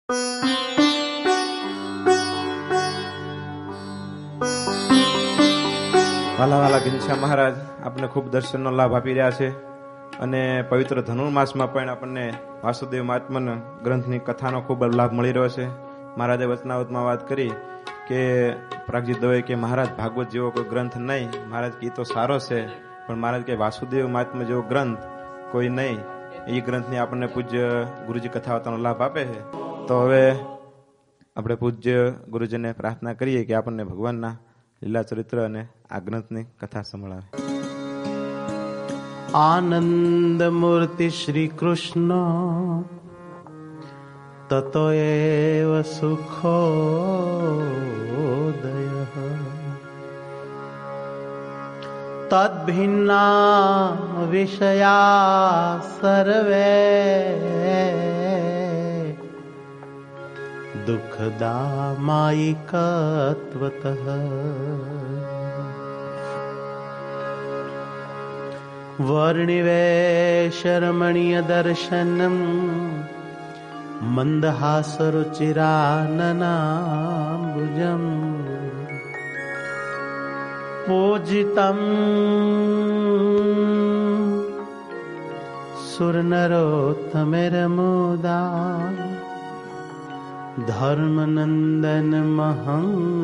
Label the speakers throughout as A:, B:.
A: વાલા વાલા ઘનશ્યામ મહારાજ આપને ખૂબ દર્શનનો લાભ આપી રહ્યા છે અને પવિત્ર ધનુર્માસમાં પણ આપણને વાસુદેવ મહાત્મા ગ્રંથની કથાનો ખૂબ લાભ મળી રહ્યો છે. મહારાજે વચનાવતમાં વાત કરી કે પ્રાગજીત દવે કે મહારાજ ભાગવત જેવો કોઈ ગ્રંથ નહીં. મહારાજ કે તો સારો છે, પણ મહારાજ કે વાસુદેવ મહાત્મા જેવો ગ્રંથ કોઈ નહીં. એ ગ્રંથની આપણને પૂજ્ય ગુરુજી કથાવતાનો લાભ આપે છે. તો હવે આપણે પૂજ્ય ગુરુજીને પ્રાર્થના કરીએ કે આપણને ભગવાનના લીલા ચરિત્ર અને આ ગ્રંથની કથા સંભળાવે.
B: આનંદ મૂર્તિ શ્રી કૃષ્ણ તતો એવ સુખોદય તદ્ભિન્ના વિષયા સર્વે દુઃખદા માયિકત્વતઃ વર્ણિવેશરમણીય દર્શનમ મંદહાસરુચિરાનનાંબુજમ પૂજિતમ સુરનરોત્તમેરમુદા ધર્મનંદન મહં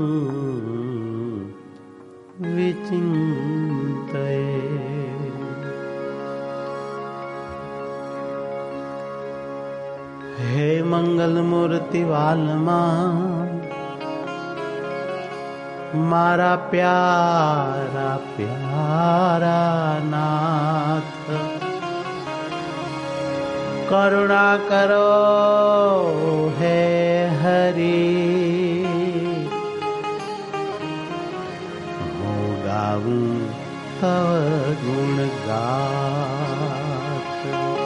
B: વિચિંતયે. હે મંગલ મૂર્તિ વાલમાં મારા પ્યારા પ્યારા નાથ, કરુણા કરો હે હરી, હું ગાવું તવ ગુણ ગાથ.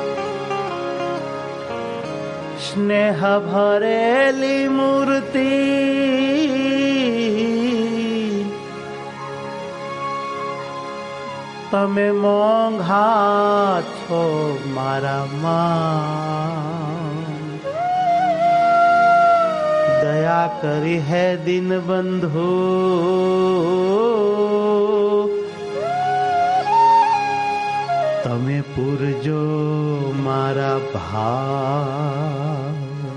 B: સ્નેહ ભરેલી મૂર્તિ તમે મોંઘા છો મારા માં, દયા કરી હે દીનબંધુ તમે પૂરજો મારા ભાવ.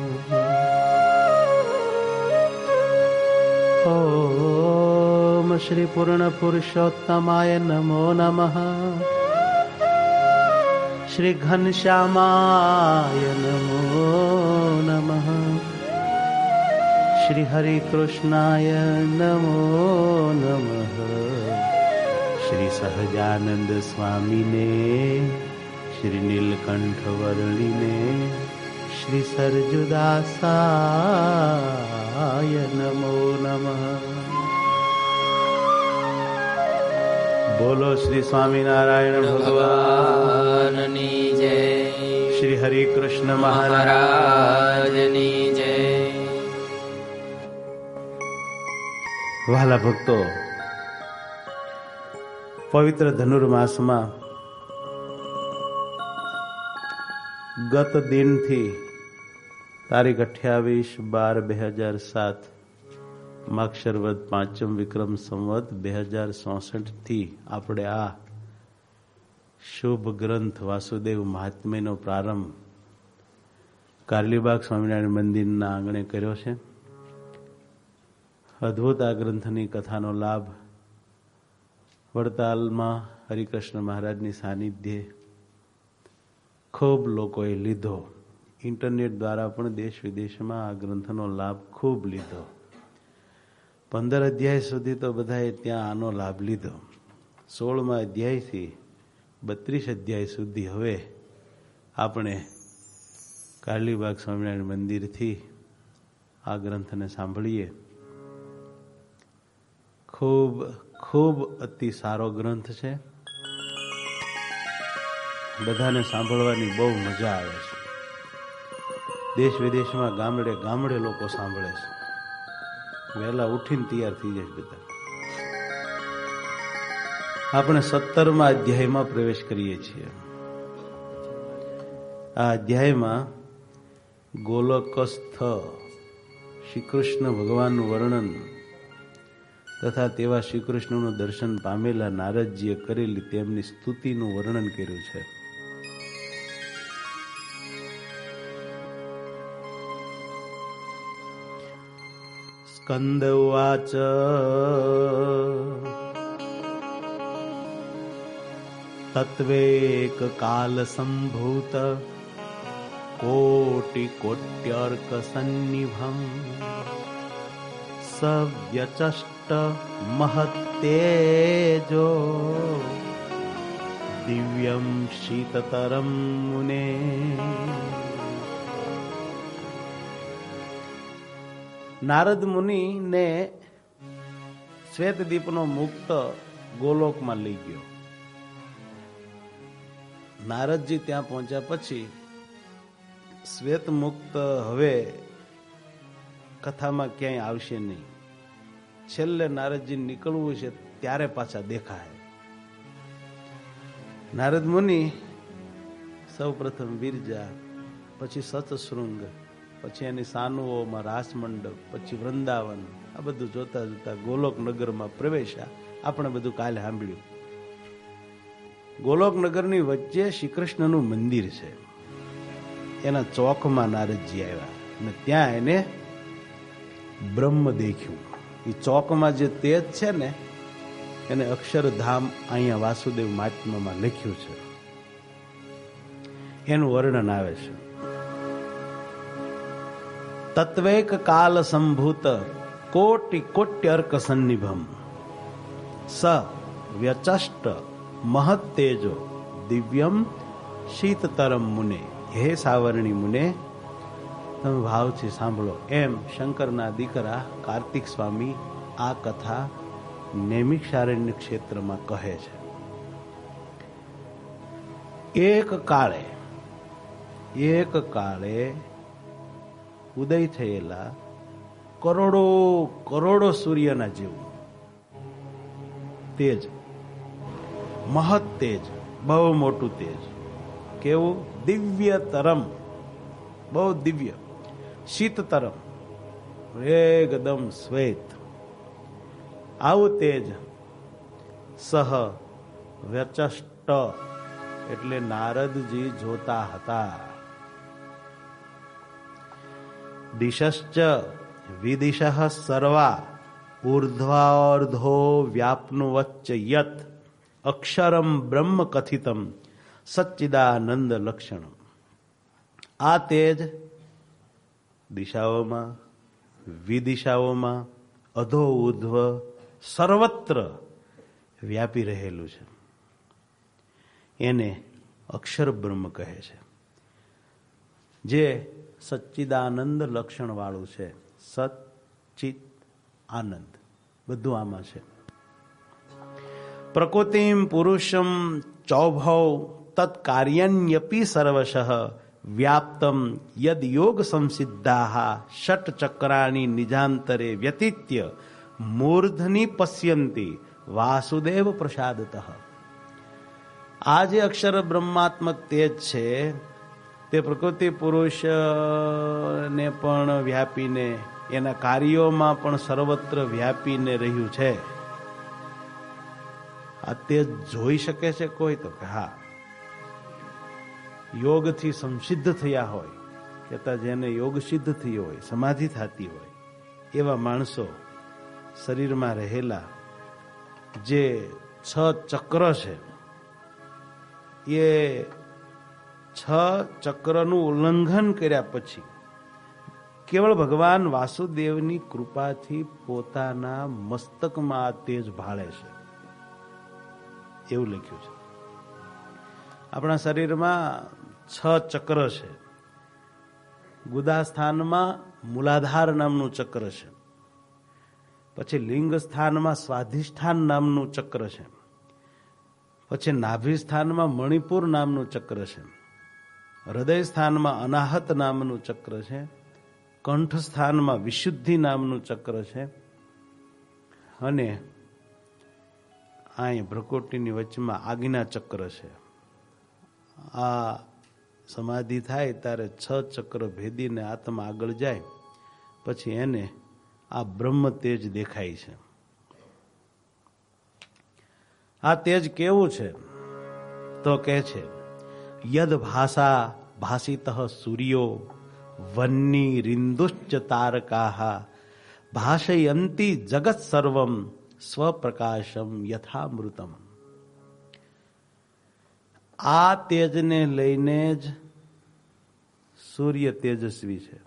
B: ઓમ શ્રી પૂર્ણ પુરુષોત્તમાય નમો નમઃ. શ્રી ઘનશ્યામાય નમો નમઃ. શ્રી હરિ કૃષ્ણાય નમો નમઃ. શ્રી સહજાનંદ સ્વામીને, શ્રી નીલકંઠ વર્ણીને, શ્રી સરજુદાસાય નમો નમઃ. બોલો શ્રી સ્વામિનારાયણ ભગવાનની જય. શ્રી હરિ કૃષ્ણ મહારાજની જય. વહાલા ભક્તો, પવિત્ર ધનુર્માસમાં ગત દિનથી તારીખ 28/12/2007 માક્ષરવદ પાંચમ વિક્રમ સંવત 2064 થી આપણે આ શુભ ગ્રંથ વાસુદેવ મહાત્મ્યનો પ્રારંભ કારલીબાગ સ્વામિનારાયણ મંદિરના આંગણે કર્યો છે. અદ્ભુત આ ગ્રંથની કથાનો લાભ વડતાલમાં હરિકૃષ્ણ મહારાજની સાનિધ્યે ખૂબ લોકોએ લીધો. ઇન્ટરનેટ દ્વારા પણ દેશ વિદેશમાં આ ગ્રંથનો લાભ ખૂબ લીધો. 15 અધ્યાય સુધી તો બધાએ ત્યાં આનો લાભ લીધો. 16મા અધ્યાયથી 32 અધ્યાય સુધી હવે આપણે કારલીબાગ સ્વામિનારાયણ મંદિરથી આ ગ્રંથને સાંભળીએ. ખૂબ ખૂબ અતિ સારો ગ્રંથ છે. બધાને સાંભળવાની બહુ મજા આવે છે. દેશ વિદેશમાં ગામડે ગામડે લોકો સાંભળે છે. વહેલા ઉઠીને તૈયાર થઈ જાય બધા. આપણે 17મા અધ્યાયમાં પ્રવેશ કરીએ છીએ. આ અધ્યાયમાં ગોલકસ્થ શ્રી કૃષ્ણ ભગવાનનું વર્ણન તથા તેવા શ્રી કૃષ્ણનું દર્શન પામેલા નારદજીએ કરેલી તેમની સ્તુતિનું વર્ણન કર્યું છે. સ્કંદ ઉવાચ તત્વેક કાલ સંભૂત કોટિ કોટ્યર્ક સન્નિભમ સવ્યચષ્ટ મહત્તેજો દિવ્યમ શીતતરમ મુને. નારદ મુનિ ને શ્વેતદીપનો મુક્ત ગોલોકમાં લઈ ગયો. નારદજી ત્યાં પહોંચ્યા પછી શ્વેત મુક્ત હવે કથામાં ક્યાંય આવશે નહીં. છેલ્લે નારદજી નીકળવું છે ત્યારે પાછા દેખાય. નારદ મુનિ સૌ પ્રથમ વિરજા, પછી સતશૃંગ, પછી એની સાનુઓમાં રાસમંડપ, પછી વૃંદાવન, આ બધું જોતા જોતા ગોલોક નગરમાં પ્રવેશ્યા. આપણે બધું કાલે સાંભળ્યું. ગોલોક નગરની વચ્ચે શ્રી કૃષ્ણનું મંદિર છે. એના ચોકમાં નારદજી આવ્યા અને ત્યાં એને બ્રહ્મ દેખ્યું. એ ચોકમાં જે તેજ છે ને એને અક્ષરધામ અહીંયા વાસુદેવ મહાત્મ્યમાં લખ્યું છે. એનું વર્ણન આવે છે. તત્વેક કાલ સંભૂત કોટિ કોટ્યર્ક સન્નિભમ સ વ્યચષ્ટ મહત્તેજો દિવ્યમ શીતતરમ મુને. હે સાવરણી મુને, તમે ભાવથી સાંભળો. એમ શંકરના દીકરા કાર્તિક સ્વામી આ કથા નૈમિષારણ્ય ક્ષેત્રમાં કહે છે. એક કાળે ઉદય થયેલા કરોડો કરોડો સૂર્યના જેવું તેજ, મહત તેજ, બહુ મોટું તેજ. કેવું? દિવ્ય તરમ, બહુ દિવ્ય. શીત તરમ, એકદમ શ્વેત. આવું તેજ સહ વ્યચષ્ટ એટલે નારદજી જોતા હતા. દિશશ્ચ વિદિશ સર્વા ઉર્ધ્વાર્ધો વ્યાપ્નુવચ્ચ યત અક્ષરમ બ્રહ્મ કથિતમ સચ્ચિદાનંદ લક્ષણમ. આ તેજ દિશાઓમાં, વિદિશાઓમાં, અધો ઉર્ધ્વ સર્વત્ર વ્યાપી રહેલું છે. એને અક્ષર બ્રહ્મ કહે છે, જે સચ્ચિદાનંદ લક્ષણ વાળું છે. સત ચિત આનંદ બધું આમાં છે. પ્રકૃતિમ પુરુષમ ચૌભૌ તત્કાર્યન્યપી સર્વશ વ્યાપ્તમ યદ યોગ સંસિદ્ધા ષટ ચક્રાણી નિજાંતરે વ્યતીત્ય મૂર્ધની પશ્યંતી વાસુદેવ પ્રસાદતઃ. આ જે અક્ષર બ્રહ્માત્મક તેજ છે તે પ્રકૃતિ પુરુષને પણ વ્યાપીને, એના કાર્યોમાં પણ સર્વત્ર વ્યાપીને રહ્યું છે. આ તેજ જોઈ શકે છે કોઈ? તો કે હા, યોગથી સંસિદ્ધ થયા હોય, કહેતા જેને યોગ સિદ્ધ થયો હોય, સમાધિ થતી હોય એવા માણસો શરીરમાં રહેલા જે 6 ચક્ર છે, એ 6 ચક્રનું ઉલ્લંઘન કર્યા પછી કેવળ ભગવાન વાસુદેવની કૃપાથી પોતાના મસ્તકમાં આ તેજ ભાળે છે, એવું લખ્યું છે. આપણા શરીરમાં 6 ચક્ર છે. ગુદા સ્થાનમાં મૂલાધાર નામનું ચક્ર છે, પછી લિંગ સ્થાનમાં સ્વાધિષ્ઠાન નામનું ચક્ર છે, પછી નાભિ સ્થાનમાં મણિપુર નામનું ચક્ર છે, હૃદય સ્થાનમાં અનાહત નામનું ચક્ર છે, કંઠ સ્થાનમાં વિશુદ્ધિ નામનું ચક્ર છે, અને અહીં ભ્રકુટીની વચમાં આજ્ઞા ચક્ર છે. આ સમાધિ થાય ત્યારે 6 ચક્ર ભેદીને આત્મા આગળ જાય, પછી એને આ બ્રહ્મ તેજ દેખાય છે. આ તેજ કેવું છે તો કે છે, યદ ભાષા ભાષિત સૂર્યો વન્ની રિંદુશ્ચ તારકા ભાષયંતી જગત સર્વમ સ્વપ્રકાશમ યથામૃતમ. આ તેજને લઈને જ સૂર્ય તેજસ્વી છે.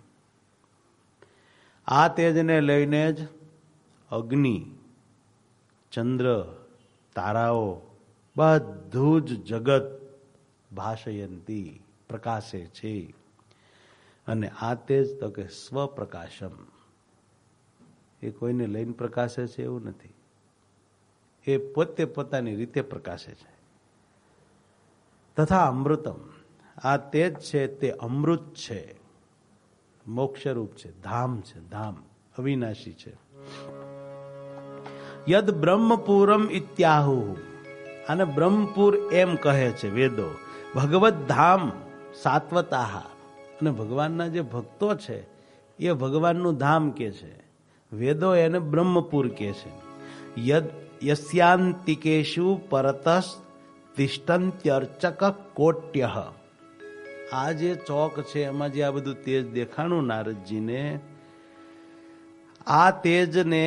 B: આ તેજને લઈને જ અગ્નિ, ચંદ્ર, તારાઓ બધું જ જગત ભાષયંતી પ્રકાશે છે. અને આ તેજ તો કે સ્વપ્રકાશમ, એ કોઈને લઈને પ્રકાશે છે એવું નથી, એ પોતે પોતાની રીતે પ્રકાશે છે. તથા અમૃતમ, આ તેજ છે તે અમૃત છે, મોક્ષરૂપ છે, ધામ છે, ધામ અવિનાશી છે. યદ બ્રહ્મપુરમ ઇત્યાહુ, આને બ્રહ્મપુર એમ કહે છે વેદો. ભગવત ધામ સાત્વતાહ, અને ભગવાનના જે ભક્તો છે એ ભગવાનનું ધામ કે છે. વેદો એને બ્રહ્મપુર કે છે. યદ યસ્યાંતિકેશુ પરતસ તિષ્ઠન્ત્યર્ચક કોટ્ય. આ જે ચોક છે એમાં જે આ બધું તેજ દેખાણું નારદજીને, આ તેજને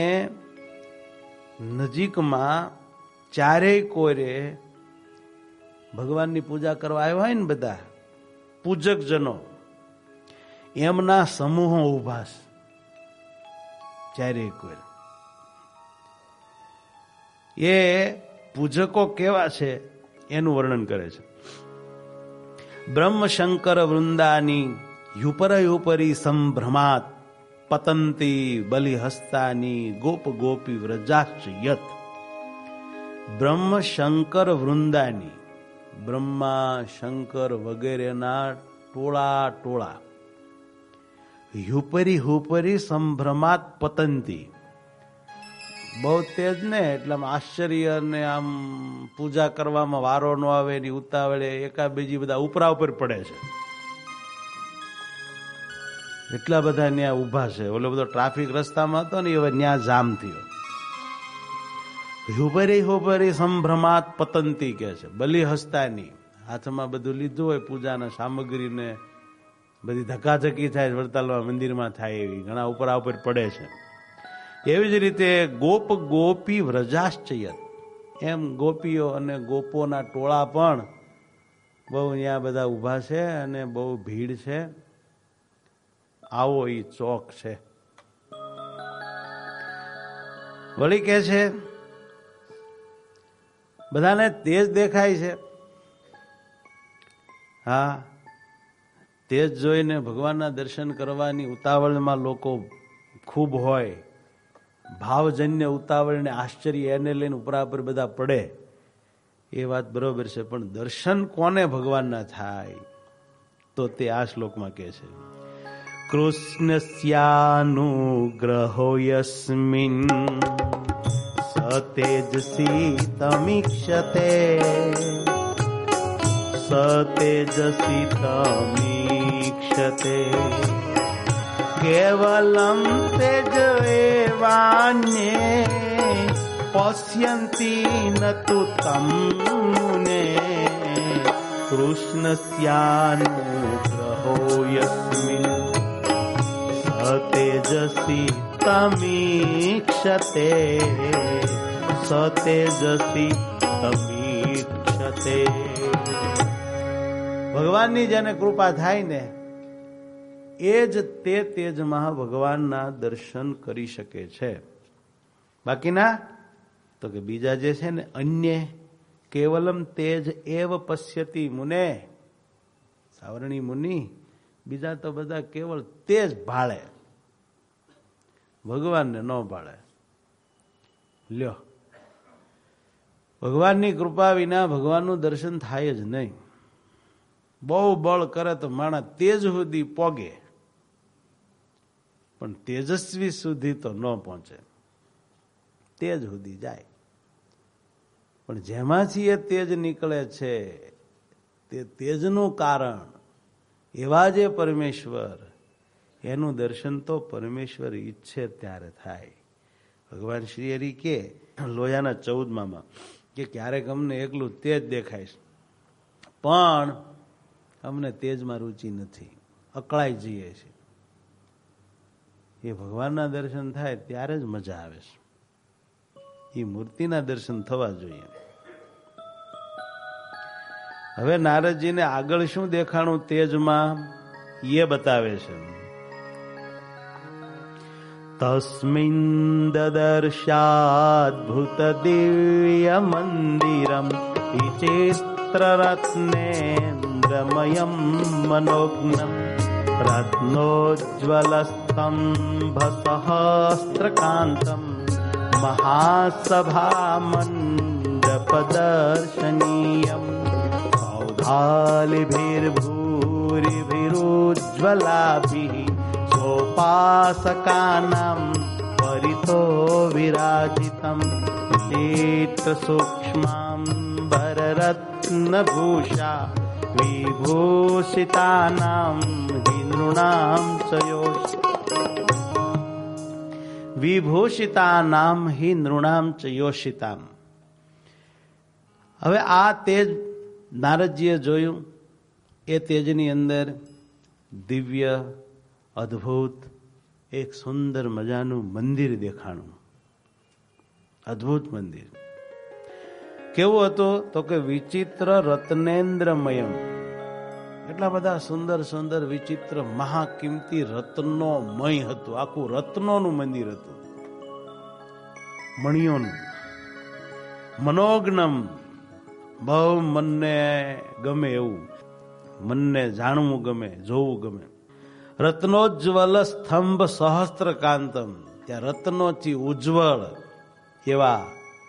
B: નજીકમાં ચારેય કોરે ભગવાનની પૂજા કરવા આવ્યા હોય ને બધા પૂજક જનો, એમના સમૂહો ઉભા છે ચારેય કોરે. એ પૂજકો કેવા છે એનું વર્ણન કરે છે. બ્રહ્મ શંકર વૃંદાની યુપરી સંભ્રમાત પતંતી બલિહસ્તાની ગોપ ગોપી વ્રજાશ્ચ યત. બ્રહ્મ શંકર વૃંદાની, બ્રહ્મા શંકર વગેરેના ટોળા ટોળા, હુપરી સંભ્રમાત પતંતી, બહુ તેજ ને એટલે આમ આશ્ચર્ય ને આમ પૂજા કરવામાં વારો ન આવે એની ઉતાવળે એકા બીજી બધા ઉપરા ઉપર પડે છે. એટલા બધા ત્યાં ઉભા છે. ઓલો બધો ટ્રાફિક રસ્તામાં હતો ને હવે ત્યાં જામ થયો. હુપરી સંભ્રમાત પતંતી કે છે. બલિ હસ્તાની, હાથમાં બધું લીધું હોય પૂજાના સામગ્રીને, બધી ધકાધકી થાય વડતાલમાં મંદિરમાં થાય એવી, ઘણા ઉપરા ઉપર પડે છે. એવી જ રીતે ગોપ ગોપી વ્રજાશ્ચયત, એમ ગોપીઓ અને ગોપોના ટોળા પણ બહુ અહીંયા બધા ઉભા છે અને બહુ ભીડ છે. આવો ઈ ચોક છે. વળી કે છે બધાને તેજ દેખાય છે. હા, તેજ જોઈને ભગવાનના દર્શન કરવાની ઉતાવળમાં લોકો ખૂબ હોય, ભાવજન્ય ઉતાવળ ને આશ્ચર્ય એને લઈને ઉપરા પર બધા પડે, એ વાત બરોબર છે. પણ દર્શન કોને ભગવાનના થાય તો તે આ શ્લોકમાં કહે છે, કૃષ્ણસ્યાનુગ્રહો યસ્મિન સતેજસી તમીક્ષતે સતેજસી તમીક્ષતે કેવલમ તેજ એવાન્યે પશ્યંતી નતુ તમ મુને કૃષ્ણસ્યાનુગ્રહો યસ્મિન સતેજસી તમીક્ષતે સતેજસી તમીક્ષતે. ભગવાનની જેને કૃપા થાય ને એ જ તે તેજમાં ભગવાનના દર્શન કરી શકે છે. બાકીના તો કે બીજા જે છે ને અન્ય કેવલમ તેજ એવ પશ્યતિ મુને, સાવરણી મુનિ, બીજા તો બધા કેવળ તેજ ભાળે, ભગવાનને ન ભાળે. લ્યો, ભગવાનની કૃપા વિના ભગવાનનું દર્શન થાય જ નહીં. બહુ બળ કરે તો માણસ તેજ સુધી પોગે, પણ તેજસ્વી સુધી તો ન પહોંચે. તેજ સુધી જાય, પણ જેમાંથી એ તેજ નીકળે છે તે તેજનું કારણ એવા જે પરમેશ્વર, એનું દર્શન તો પરમેશ્વર ઈચ્છે ત્યારે થાય. ભગવાન શ્રી હરિ કે લોયાના 14માં કે ક્યારેક અમને એકલું તેજ દેખાય છે, પણ અમને તેજમાં રુચિ નથી, અકળાઈ જઈએ છે. એ ભગવાનના દર્શન થાય ત્યારે જ મજા આવે છે. એ મૂર્તિના દર્શન થવા જોઈએ. હવે નારદજીને આગળ શું દેખાણું તેજમાં એ બતાવે છે. તસ્મિન દદર્શાદ્ભુત દિવ્ય મંદિરમ વિચિત્ર રત્નેન્દ્રમયમ મનોજ્ઞમ રત્નોજ્વલ સ્તંભ સહસ્ત્રકાંતમ મહાસભા મંડપ દર્શનીયમ સૌધાલિભિર્ભૂરિભિરુજ્વલાભિઃ સોપાસકાનાં પરિતો વિરાજિતમ નેત્ર સૂક્ષ્માંબરરત્નભૂષા વિભૂષિતાનાં નૃણાં વિભૂષિતાનામ હિ નૃણામ ચ યોષિતામ. હવે આ તેજ નારદજીએ જોયું. એ તેજની અંદર દિવ્ય અદ્ભુત એક સુંદર મજાનું મંદિર દેખાણું. અદ્ભુત મંદિર કેવું હતું તો કે વિચિત્ર રત્નેન્દ્રમયમ. એટલા બધા સુંદર સુંદર વિચિત્ર મહાકિંમતી રત્નો મય હતું. આખું રત્નોનું મંદિર હતું, મણિયોનું. મનોજ્ઞમ, બહુ મનને ગમે એવું, મનને જાણવું ગમે, જોવું ગમે. રત્નોજ્વલ સ્તંભ સહસ્ત્રકાંતમ, ત્યાં રત્નોથી ઉજ્જવળ એવા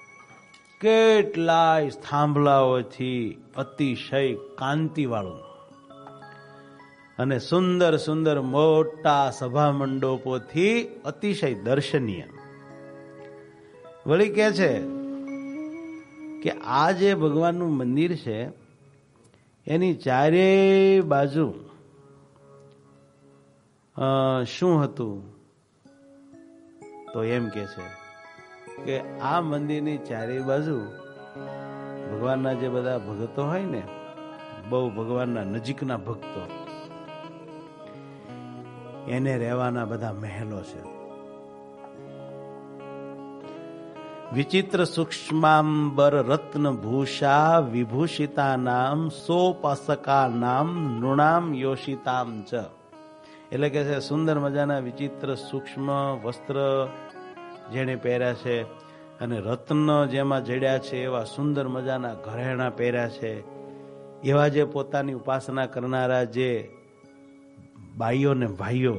B: કેટલાય થાંભલાઓથી અતિશય કાંતિવાળું અને સુંદર સુંદર મોટા સભા મંડપોથી અતિશય દર્શનીય. વળી કે છે કે આ જે ભગવાનનું મંદિર છે એની ચારે બાજુ શું હતું તો એમ કે છે કે આ મંદિરની ચારે બાજુ ભગવાનના જે બધા ભક્તો હોય ને, બહુ ભગવાનના નજીકના ભક્તો, એને રહેવાના બધા મહેલો છે. વિચિત્ર સૂક્ષ્માંબર રત્ન ભૂષા વિભૂષિતાનામ સોપાસકાનામ નૃણામ યોષિતામ ચ. એટલે કે છે સુંદર મજાના વિચિત્ર સૂક્ષ્મ વસ્ત્ર જેને પહેર્યા છે અને રત્ન જેમાં જડ્યા છે એવા સુંદર મજાના ઘરેણા પહેર્યા છે. એવા જે પોતાની ઉપાસના કરનારા જે બાઈઓ ને ભાઈઓ,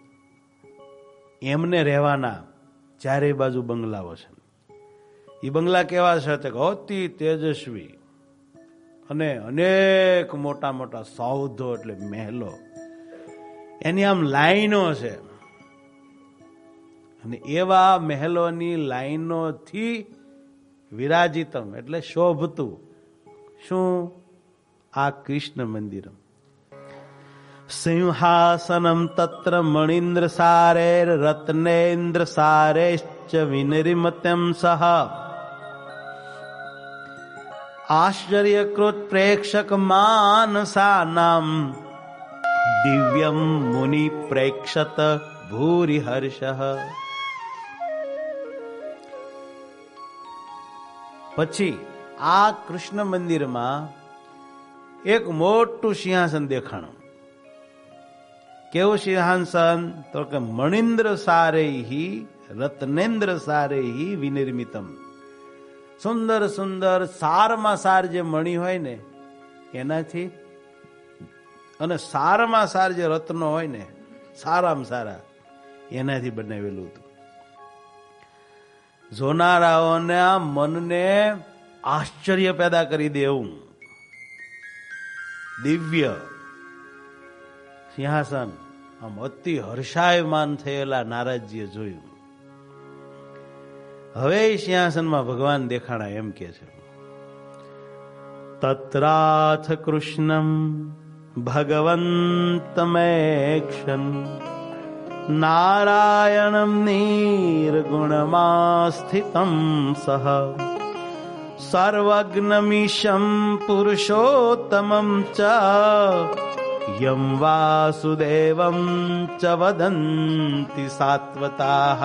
B: એમને રહેવાના ચારે બાજુ બંગલાઓ છે. એ બંગલા કેવા છે કે અતિ તેજસ્વી અને અનેક મોટા મોટા સૌધો એટલે મહેલો, એની આમ લાઈનો છે. અને એવા મહેલોની લાઈનોથી વિરાજિતમ એટલે શોભતું શું આ કૃષ્ણ મંદિરમ. સિંહાસનમ તત્ર મણિન્દ્ર સારેર રત્નેન્દ્ર સારેશ્ચ વિનિર્મિતમ સહ આશ્ચર્યકૃત પ્રેક્ષક માનસાનામ દિવ્યમ મુનિ પ્રેક્ષત ભૂરિ હર્ષ. પછી આ કૃષ્ણ મંદિરમાં એક મોટું સિંહાસન દેખાણું. કેવું સિંહાસન તો કે મણિન્દ્ર સારેહી રત્નેન્દ્ર સારેહી વિનિર્મિતમ. સુંદર સુંદર સારમાં સાર જે મણી હોય ને એનાથી, અને સારમાં સાર જે રત્નો હોય ને સારામાં સારા એનાથી બનાવેલું હતું. જોનારાઓના મનને આશ્ચર્ય પેદા કરી દે એવું દિવ્ય સિંહાસન આમ અતિ હર્ષાયમાન થયેલા નારદજીએ જોયું. હવે સિંહાસનમાં ભગવાન દેખાણા. એમ કે છે તત્રાથ કૃષ્ણમ ભગવંતમેક્ષન નારાયણમ નિર્ગુણમાં સ્થિતમ સહ સર્વજ્ઞમીશમ પુરુષોત્તમમ ચ યમ વાસુદેવમ ચ વદંતિ સાત્વતાઃ.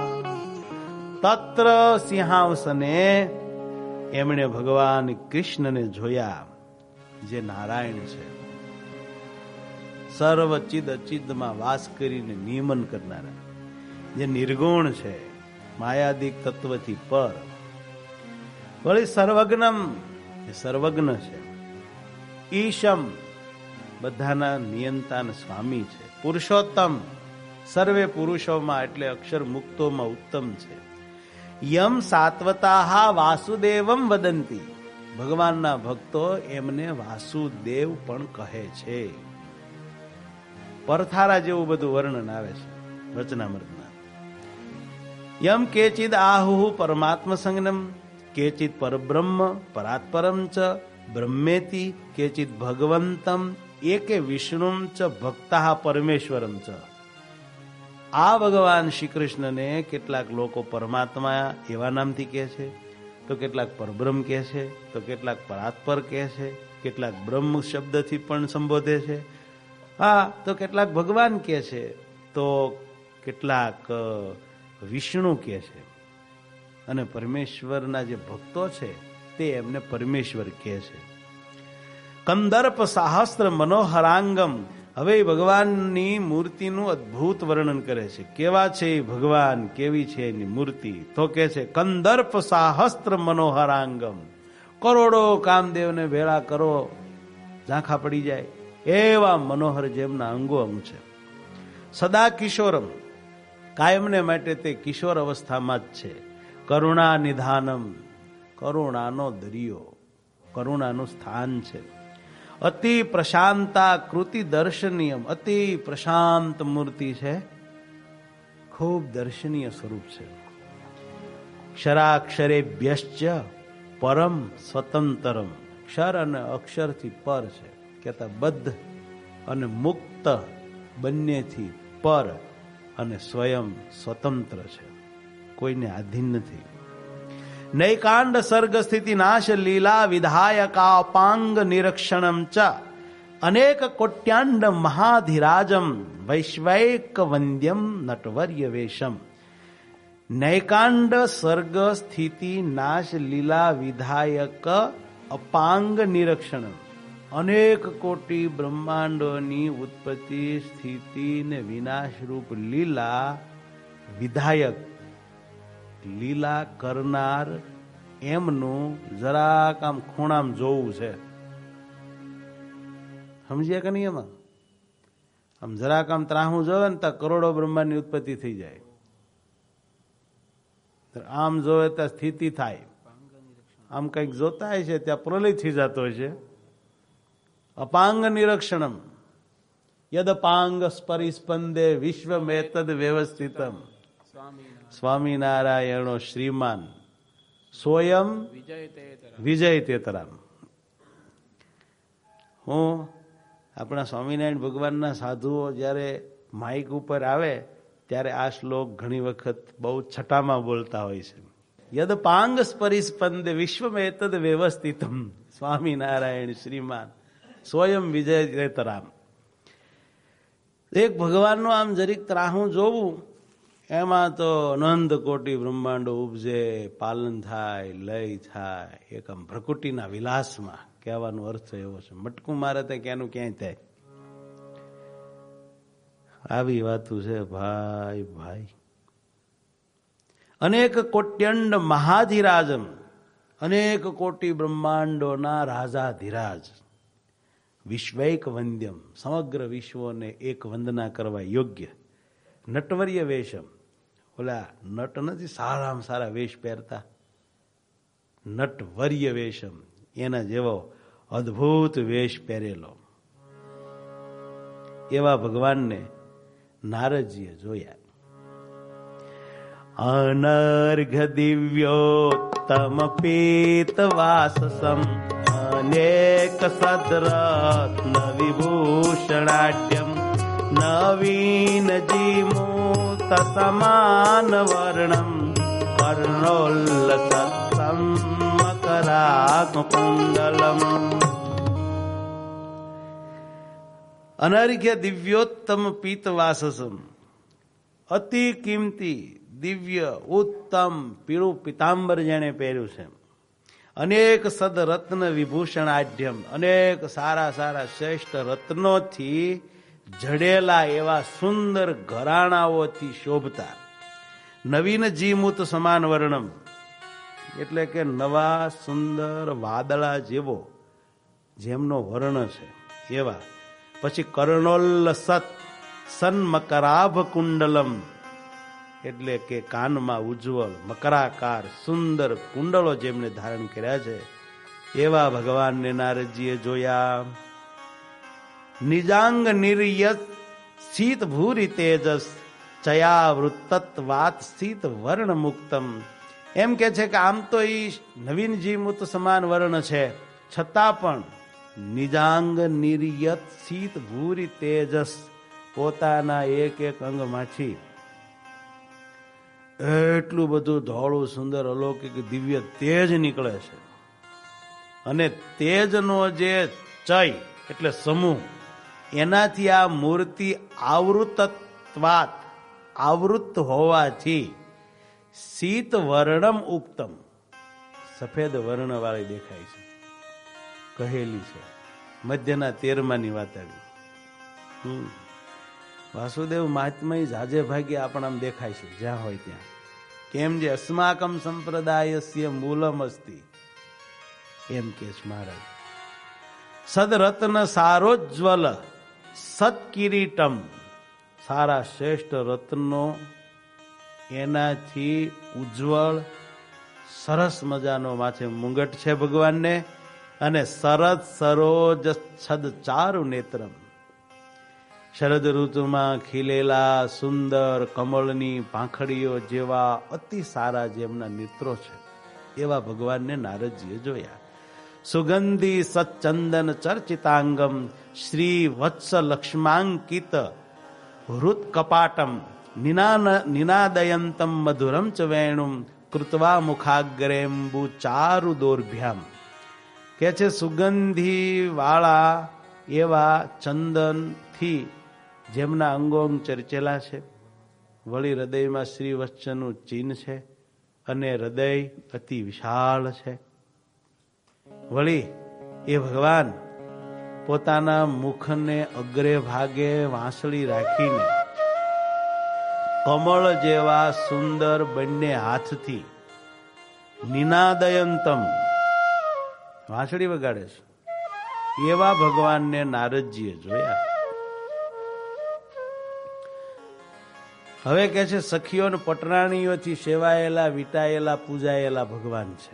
B: તત્ર સિંહાસને એમણે ભગવાન કૃષ્ણને જોયા, જે નારાયણ છે, સર્વ ચિદ અચિદમાં વાસ કરીને નિયમન કરનારા, જે નિર્ગુણ છે, માયાદિક તત્વથી પર, વળી સર્વજ્ઞમ, એ સર્વજ્ઞ છે, ઈશમ, બધાના નિયંતા સ્વામી છે, પુરુષોત્તમ, સર્વે પુરુષોમાં એટલે અક્ષર મુક્તોમાં ઉત્તમ છે, યમ સાત્વતાઃ વાસુદેવમ વદંતી, ભગવાનના ભક્તો એમને વાસુદેવ પણ કહે છે. પરથારા જેવું બધું વર્ણન આવે છે વચનામૃતમાં. યમ કેચિદ આહુ પરમાત્મ સંજ્ઞમ, કેચિદ પરબ્રહ્મ પરાત્પરમ ચ બ્રહ્મેતિ, કેચિદ ભગવંતમ એકે વિષ્ણુમ ચ ભક્તા પરમેશ્વરમ ચ. આ ભગવાન શ્રી કૃષ્ણને કેટલાક લોકો પરમાત્મા એવા નામથી કહે છે, તો કેટલાક પરબ્રહ્મ કહે છે, તો કેટલાક પરાત્પર કહે છે, કેટલાક બ્રહ્મ શબ્દથી પણ સંબોધે છે, હા, તો કેટલાક ભગવાન કહે છે, તો કેટલાક વિષ્ણુ કહે છે, અને પરમેશ્વરના જે ભક્તો છે તે એમને પરમેશ્વર કહે છે. કંદર્પ સહસ્ત્ર મનોહરાંગમ, હવે ભગવાનની મૂર્તિનું અદ્ભુત વર્ણન કરે છે. કેવા છે ભગવાન, કેવી છે એની મૂર્તિ, તો કે છે કંદર્પ સહસ્ત્ર મનોહરાંગમ, કરોડો કામદેવને ભેળા કરો, ઝાંખા પડી જાય એવા મનોહર જેમના અંગો અંગ છે. સદા કિશોરમ, કાયમને માટે તે કિશોર અવસ્થામાં જ છે. કરુણા નિધાનમ, કરુણાનો દરિયો, કરુણાનું સ્થાન છે. અતિ પ્રશાંતા કૃતિ દર્શનીયમ, અતિ પ્રશાંત મૂર્તિ છે, ખૂબ દર્શનીય સ્વરૂપ છે. ક્ષરાક્ષરેભ્યશ્ચ પરમ સ્વતંત્રમ, ક્ષર અને અક્ષરથી પર છે, કહેતા બદ્ધ અને મુક્ત બંનેથી પર, અને સ્વયં સ્વતંત્ર છે, કોઈને આધીન નથી. નૈકાંડ સર્ગ સ્થિતિ નાશ લીલા વિધાયકાપાંગ નિરક્ષણમ ચ અનેક કોટ્યાંડ મહાધિરાજમ વૈશ્વૈક વંદ્યમ નટવર્ય વેશમ. નૈકાંડ સર્ગ સ્થિતિ નાશ લીલા વિધાયક અપાંગ નિરક્ષણમ, અનેક કોટી બ્રહ્માંડોની ઉત્પત્તિ સ્થિતિ ને વિનાશ રૂપ લીલા, વિધાયક લીલા કરનાર, એમનું જરાક આમ ખૂણામ જોવું છે. સમજ્યા કે નહીં? એમાં આમ જરાક આમ ત્રાહું જોવે ને ત્યાં કરોડો બ્રહ્માંડની ઉત્પત્તિ થઈ જાય, આમ જોવે ત્યાં સ્થિતિ થાય, આમ કઈક જોતા હોય છે ત્યાં પ્રલય થઈ જતો હોય છે. અપાંગ નિરક્ષણમ યદ પાંગ સ્પરિસ્પંદે વિશ્વમેતદ વ્યવસ્થિતમ સ્વામિનારાયણો શ્રીમાન સોયમ વિજય તેતરામ. હું આપણા સ્વામિનારાયણ ભગવાનના સાધુઓ જ્યારે માઇક ઉપર આવે ત્યારે આ શ્લોક ઘણી વખત બહુ છટામાં બોલતા હોય છે. યદ પાંગ સ્પરિસ્પંદે વિશ્વમેતદ વ્યવસ્થિતમ સ્વામિનારાયણ શ્રીમાન સ્વયં વિજય તેતરામ. એક ભગવાનનું આમ જરીક ત્રાહું જોવું, એમાં તો અનંત કોટી બ્રહ્માંડો ઉપજે, પાલન થાય, લય થાય, એક આમ ભ્રકુટીના વિલાસમાં. કહેવાનો અર્થ એવો છે, મટકું મારે તો ક્યાંનું ક્યાંય થાય, આવી વાતું છે ભાઈ ભાઈ. અનેક કોટ્યંડ મહાધિરાજમ, અનેક કોટી બ્રહ્માંડોના રાજાધિરાજ, વિશ્વૈક વંદ્યમ, સમગ્ર વિશ્વને એક વંદના કરવા યોગ્ય, નટવર્ય વેશમ, ઓલા નટ નથી સારામાં સારા વેશ પહેરતા, નટવર્ય વેશમ, એના જેવો અદ્ભુત વેશ પહેરેલો, એવા ભગવાનને નારદજીએ જોયા. અનર્ઘ દિવ્યોત્તમ પીત વાસસમ અનેક સદરત્ન વિભૂષણાઢ્યમ નવીન જીમૂત સમાન વર્ણમ કર્ણોલ્લસત્સમ મકરાકુંડલમ. અનર્ઘ્ય દિવ્યોત્તમ પીતવાસસમ, અતિ કિંમતી દિવ્ય ઉત્તમ પીળું પિતાંબર જેણે પહેર્યું છે. અનેક સદરત્ન વિભૂષણાઢ્યમ, અનેક સારા સારા શ્રેષ્ઠ રત્નોથી જડેલા એવા સુંદર ઘરાણાઓથી શોભતા. નવીન જીમૂત સમાન વર્ણમ, એટલે કે નવા સુંદર વાદળા જેવો જેમનો વર્ણ છે એવા. પછી કર્ણોલ્લસત સન્મકરાભ કુંડલમ, એટલે કે કાનમાં ઉજ્જવળ મકરાકાર સુંદર કુંડળો જેમને ધારણ કર્યા છે એવા ભગવાનને નારદજીએ જોયા. નિજાંગ નિર્યત શીત ભૂરી તેજસ ચયાવૃત્તત્વાત શીત વર્ણ મુક્તમ. એમ કે છે કે આમ તો એ નવીન જીમૂત સમાન વર્ણ છે, છતાં પણ નિજાંગ નિર્યત શીત ભૂરી તેજસ, પોતાના એક એક અંગમાંથી એટલું બધું ધોળું સુંદર અલૌકિક દિવ્ય તેજ નીકળે છે. અને તેજનો જે ચય એટલે સમૂહ, એનાથી આ મૂર્તિ આવૃતત્વાત આવૃત હોવાથી શીત વર્ણમ ઉક્તમ, સફેદ વર્ણ વાળી દેખાય છે, કહેલી છે. મધ્યના 13માની વાત આવી. વાસુદેવ મહાત્મા જાજે ભાગ્ય આપણામાં દેખાય છે જ્યાં હોય ત્યાં. કેમ જે અસ્માકમ સંપ્રદાયસ્ય મૂલમ અસ્તિ, એમ કે છે મહારાજ. સદરત્ન સારોજ્વલ સત્કિરીટમ, સારા શ્રેષ્ઠ રત્નો એનાથી ઉજ્જવળ સરસ મજાનો માથે મુંગટ છે ભગવાનને. અને શરદ સરોજ છદ ચારુ નેત્રમ, શરદ ઋતુમાં ખીલેલા સુંદર કમળની પાંખડીઓ જેવા અતિ સારા જેમના નેત્રો છે એવા ભગવાનને નારદજીએ જોયા. સુગંધી સચ્ચંદન ચર્ચિતાંગમ શ્રી વત્સ લક્ષ્માંકિત હૃત કપાટમ નિનાદયંતમ મધુરમ ચ વેણુમ કૃત્વા મુખાગ્રેમ્બુ ચારુ દોર્ભ્યામ. કે છે સુગંધી વાળા એવા ચંદનથી જેમના અંગોંગ ચર્ચેલા છે, વળી હૃદયમાં શ્રી વત્સનું ચિહ્ન છે અને હૃદય અતિ વિશાળ છે. વળી એ ભગવાન પોતાના મુખને અગ્રે ભાગે વાંસળી રાખીને કમળ જેવા સુંદર બંને હાથથી નિનાદયંતમ વાંસળી વગાડે છે એવા ભગવાનને નારદજીએ જોયા. હવે કે છે સખીઓ અને પટરાણીઓથી સેવાયેલા વિટાયેલા પૂજાયેલા ભગવાન છે.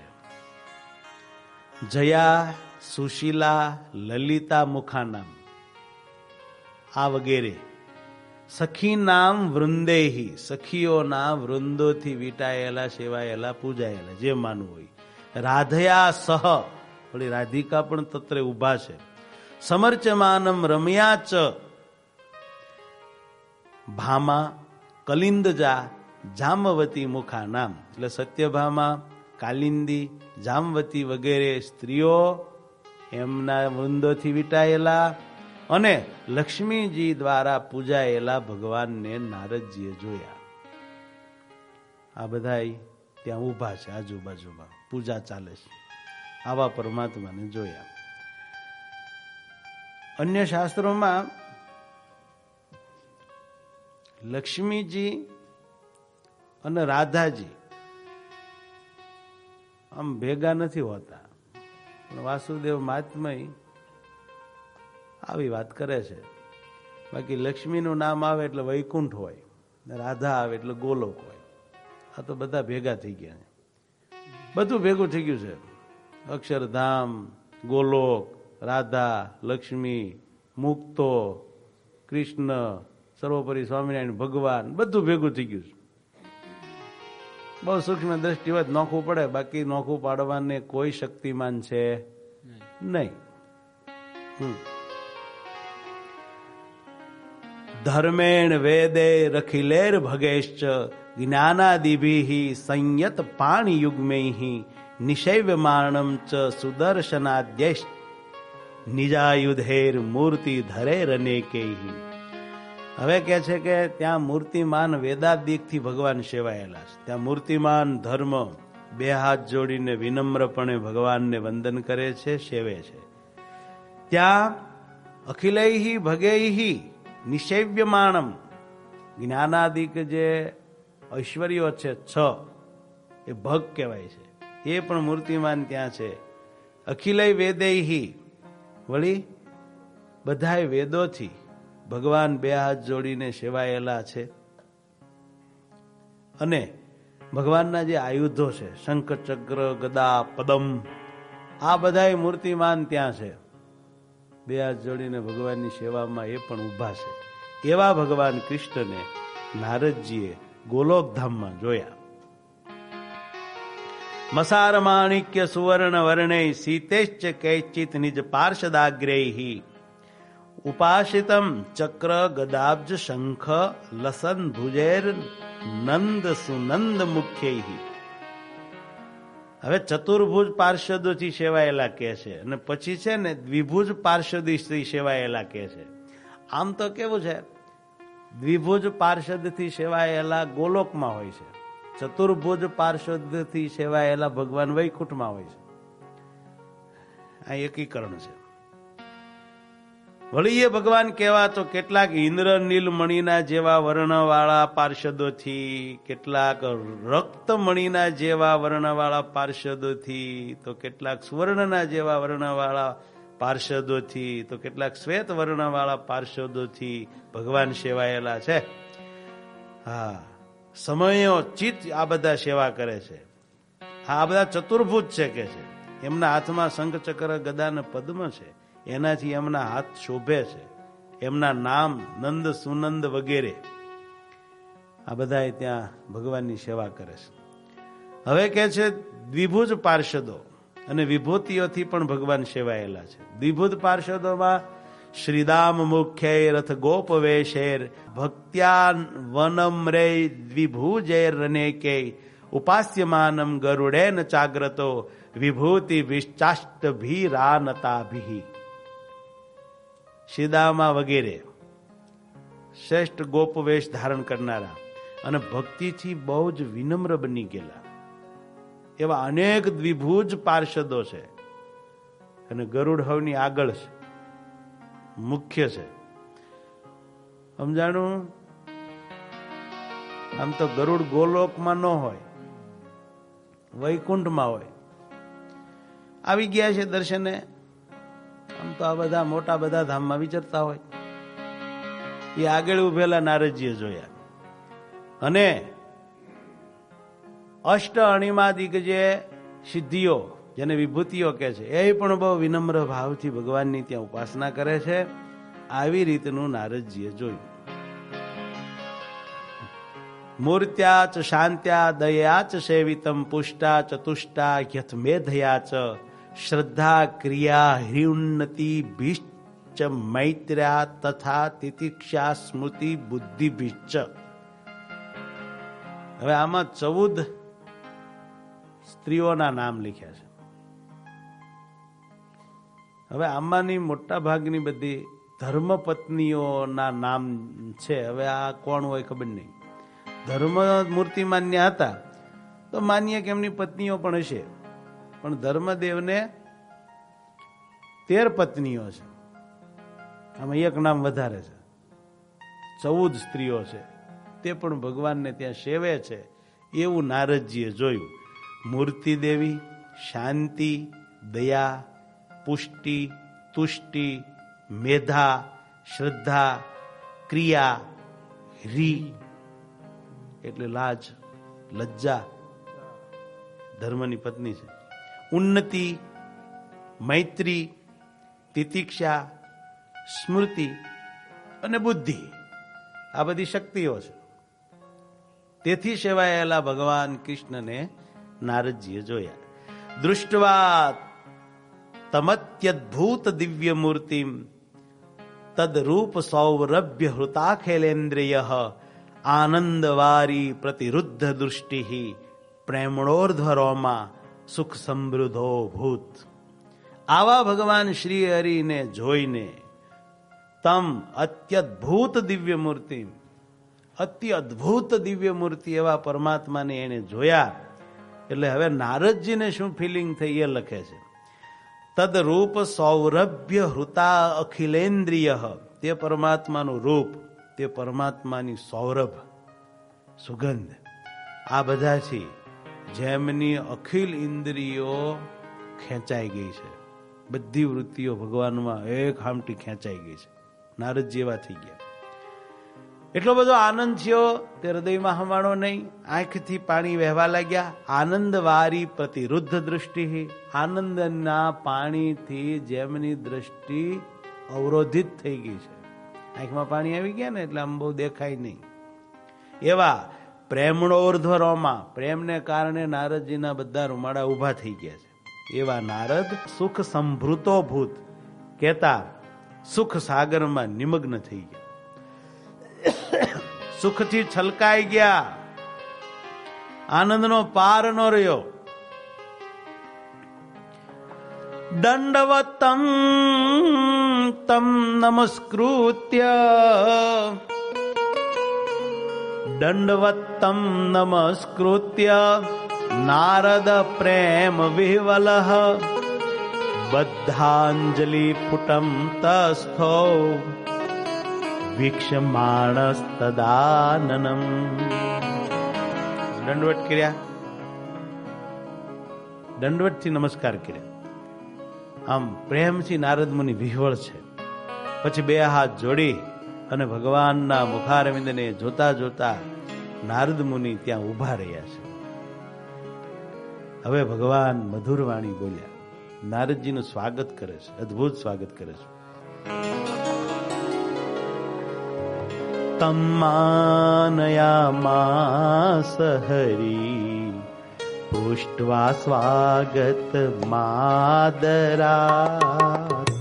B: જયા સુશીલા લલિતા મુખાનામ આ વગેરે સખી નામ વૃંદેહી, સખીઓના વૃંદોથી વિટાયેલા સેવાયેલા પૂજાયેલા જે માનવું હોય. રાધયા સહ, વળી રાધિકા પણ તત્રે ઉભા છે. સમર્ચમાનમ રમ્યા ચ ભામા કલિંદજા જામવતી મુખા નામ, એટલે સત્યભામા કાલિંદી જામવતી વગેરે સ્ત્રીઓ એમના વૃંદોથી વિટાયેલા અને લક્ષ્મીજી દ્વારા પૂજાયેલા ભગવાનને નારદજીએ જોયા. આ બધા ત્યાં ઉભા છે, આજુબાજુમાં પૂજા ચાલે છે. આવા પરમાત્માને જોયા. અન્ય શાસ્ત્રોમાં લક્ષ્મીજી અને રાધાજી આમ ભેગા નથી હોતા, પણ વાસુદેવ મહાત્મય આવી વાત કરે છે. બાકી લક્ષ્મીનું નામ આવે એટલે વૈકુંઠ હોય, રાધા આવે એટલે ગોલોક હોય. આ તો બધા ભેગા થઈ ગયા છે, બધું ભેગું થઈ ગયું છે. અક્ષરધામ, ગોલોક, રાધા, લક્ષ્મી, મુક્તો, કૃષ્ણ, સર્વોપરી સ્વામિનારાયણ ભગવાન, બધું ભેગું થઈ ગયું છે. બહુ સૂક્ષ્મ દ્રષ્ટિ હોય નોખું પડે, બાકી નોખું પાડવાને કોઈ શક્તિમાન છે નહીં. ધર્મેણ વેદે રખિલેર ભગેશ્ચ જ્ઞાનાદિભિ સંયત પાણી યુગ્મૈ નિષૈવ્યમાણમ ચ સુદર્શનાદ્યૈ નિજાયુધેર મૂર્તિ ધરેર અનેકૈ. હવે કે છે કે ત્યાં મૂર્તિમાન વેદાદિકથી ભગવાન સેવાયેલા છે. ત્યાં મૂર્તિમાન ધર્મ બે હાથ જોડીને વિનમ્રપણે ભગવાનને વંદન કરે છે, સેવે છે. ત્યાં અખિલૈ ભગૈ નિષૈવ્યમાણમ જ્ઞાનાદિક જે ઐશ્વર્યો છે 6 એ ભગ કહેવાય છે, એ પણ મૂર્તિમાન ત્યાં છે. અખિલૈ વેદૈ વળી બધાય વેદોથી ભગવાન બે હાથ જોડીને સેવાયેલા છે. અને ભગવાનના જે આયુધો છે શંખ ચક્ર ગદા પદમ, આ બધાય મૂર્તિમાન ત્યાં છે. બે હાથ જોડીને ભગવાનની સેવામાં એ પણ ઊભા છે. એવા ભગવાન કૃષ્ણને નારદજીએ ગોલોકધામમાં જોયા. મસાર માણિક્ય સુવર્ણ વર્ણૈ સીતેશ્ચ કૈચિત નિજ પાર્ષદાગ્રૈ ઉપાસિતમ ચક્ર ગદાબ્જ શંખ લસન ભુજેર નંદ સુનંદ મુખ્ય. હવે ચતુર્ભુજ પાર્ષદોથી સેવાયેલા કે છે, અને પછી છે ને દ્વિભુજ પાર્ષદથી સેવાયેલા કે છે. આમ તો કેવું છે, દ્વિભુજ પાર્ષદથી સેવાયેલા ગોલોકમાં હોય છે, ચતુર્ભુજ પાર્ષદથી સેવાયેલા ભગવાન વૈકુંઠમાં હોય છે. આ એકીકરણ છે. વળી એ ભગવાન કહેવા તો કેટલાક ઇન્દ્ર નીલમણીના જેવા વર્ણવાળા પાર્ષદોથી, કેટલાક રક્તમણીના જેવા વર્ણવાળા પાર્ષદોથી, તો કેટલાક સુવર્ણના જેવા વર્ણવાળા પાર્ષદોથી, તો કેટલાક શ્વેત વર્ણવાળા પાર્ષદોથી ભગવાન સેવાયેલા છે. હા, સમયો ચિત્ત આ બધા સેવા કરે છે. આ બધા ચતુર્ભુજ છે કે છે. એમના હાથમાં શંખ ચક્ર ગદા અને પદ્મ છે, એનાથી એમના હાથ શોભે છે. એમના નામ નંદ સુનંદ વગેરે આ બધા ત્યાં ભગવાનની સેવા કરે છે. હવે કે છે દ્વિભુજ પાર્ષદો અને વિભૂતિઓથી પણ ભગવાન સેવાયેલા છે. દ્વિભુજ પાર્ષદોમાં શ્રીદામ મુખ્ય રથ ગોપવેશેર ભક્ત્યા વનમ્રે દ્વિભુજેર રનેકે ઉપાસ્યમાનમ ગરુડેન ચાગ્રતો વિભૂતિ વિશ્ચાષ્ટ ભીરાનતાભિ. શ્રીદામા વગેરે શ્રેષ્ઠ ગોપવેશ ધારણ કરનારા અને ભક્તિથી બહુ જ વિનમ્ર બની ગયેલા એવા અનેક દ્વિભુજ પાર્ષદો છે. અને ગરુડ હવની આગળ છે, મુખ્ય છે. સમજાણું? આમ તો ગરુડ ગોલોકમાં ન હોય, વૈકુંઠમાં હોય. આવી ગયા છે દર્શને. આમ તો આ બધા મોટા બધા ધામમાં વિચરતા હોય. એ આગળ ઉભેલા નારદજીએ જોયા. અને અષ્ટ અણિમાદિક જે સિદ્ધિઓ, જેને વિભૂતિઓ કહે છે, એ પણ બહુ વિનમ્ર ભાવથી ભગવાનની ત્યાં ઉપાસના કરે છે. આવી રીતનું નારદજીએ જોયું. મૂર્ત્યા ચ શાંત્યા દયા ચ સેવિતમ પુષ્ટા ચતુષ્ટા યથ મેધયા ચ શ્રદ્ધા ક્રિયા હ્યુન્નતિ ભિશ્ચ મૈત્ર્યા તથા તિતિક્ષા સ્મૃતિ બુદ્ધિ ભિશ્ચ. હવે આમાં 14 સ્ત્રીઓના નામ લખ્યા છે. હવે આમાંની મોટા ભાગની બધી ધર્મપત્નીઓના નામ છે. હવે આ કોણ હોય ખબર નહીં. ધર્મ મૂર્તિ માન્ય હતા તો માન્ય કે એમની પત્નીઓ પણ હશે, પણ ધર્મદેવને 13 પત્નીઓ છે. આમાં એક નામ વધારે છે. 14 સ્ત્રીઓ છે. તે પણ ભગવાનને ત્યાં સેવે છે. એવું નારદજીએ જોયું. મૂર્તિ દેવી, શાંતિ, દયા, પુષ્ટિ, તુષ્ટિ, મેધા, શ્રદ્ધા, ક્રિયા, હ્રી એટલે લાજ, લજ્જા, ધર્મની પત્ની છે. ઉન્નતિ, મૈત્રી, તિતિક્ષા, સ્મૃતિ અને બુદ્ધિ, આ બધી શક્તિઓ છે. તેથી સેવાયેલા ભગવાન કૃષ્ણને નારદજીએ જોયા. દૃષ્ટવા તમત્યદ્ભુત દિવ્ય મૂર્તિમ તદરૂપ સૌરભ્ય હૃતાખેલેન્દ્રિય આનંદવારી પ્રતિરુદ્ધ દૃષ્ટિ પ્રેમણોર્ધ્વરોમાં સુખ સમૃદ્ધો ભૂત. આવા ભગવાન શ્રી હરિને જોઈને તમ અત્યદ્ભુત દિવ્ય મૂર્તિ, અતિ અદ્ભુત દિવ્ય મૂર્તિ એવા પરમાત્માને એને જોયા. એટલે હવે નારદજીને શું ફિલિંગ થઈ એ લખે છે. તદરૂપ સૌરભ્ય હૃતા અખિલેન્દ્રિય, તે પરમાત્માનું રૂપ, તે પરમાત્માની સૌરભ સુગંધ, આ બધાથી જેમની અખિલ ઇન્દ્રિયો ખેંચાઈ ગઈ છે, બધી વૃત્તિઓ ભગવાનમાં એક હામટી ખેંચાઈ ગઈ છે. નારદજી એવા થઈ ગયા. એટલો બધો આનંદ થયો તે હૃદયમાં હમાણો નહીં, આંખથી પાણી વહેવા લાગ્યા. આનંદવારી પ્રતિરુદ્ધ દૃષ્ટિ, આનંદના પાણીથી જેમની દ્રષ્ટિ અવરોધિત થઈ ગઈ છે, આંખમાં પાણી આવી ગયા ને એટલે આમ બહુ દેખાય નહીં, એવા પ્રેમણોર્ધ્વરોમાં, પ્રેમને કારણે નારદજીના બધા રૂમાડા ઉભા થઈ ગયા છે. એવા નારદ સુખ સંભૃતો ભૂત કહેતા સુખ સાગરમાં નિમગ્ન થઈ ગયા, સુખથી છલકાઈ ગયા, આનંદનો પાર ન રહ્યો. દંડવતમ તમ નમસ્કૃત્ય, દંડવત્તમ નમસ્કૃત્ય નારદ પ્રેમ વિહવલઃ બદ્ધાંજલિ પુટમ તસ્થો વીક્ષમાણસ્તદાનનમ. દંડવત કર્યા, દંડવતથી નમસ્કાર કર્યા. આમ પ્રેમથી નારદ મુનિ વિહવળ છે. પછી બે હાથ જોડી અને ભગવાનના મુખારવિંદને જોતા જોતા નારદ મુનિ ત્યાં ઉભા રહ્યા છે. હવે ભગવાન મધુર વાણી બોલ્યા, નારદજીનું સ્વાગત કરે છે, અદ્ભુત સ્વાગત કરે છે. તમ્માનયામાસ હરી પૃષ્ટ્વા સ્વાગત માદરા.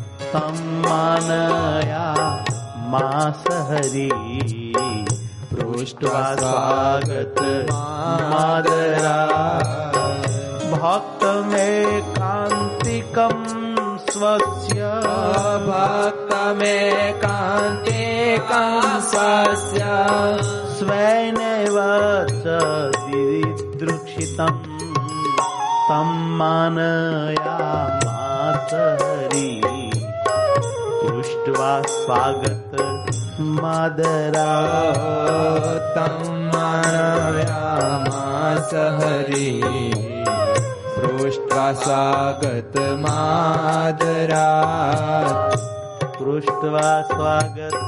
B: તમ્માનયામાસ હરી પૃષ્ટ્વા સ્વાગત માદરા. ભક્ત મે કાંતિકમ સ્વસ્ય,
C: ભક્ત મે કાંતિકમ સ્વસ્ય
B: સ્વૈનેવ ચ દિદૃક્ષિતમ તમ્માનયામાસ હરી પૃષ્ટ્વા સ્વાગત માદરા.
C: તમ્માનયામાસ હરી પૃષ્ટ્વા સ્વાગત માદરા.
B: પૃષ્ટ્વા સ્વાગત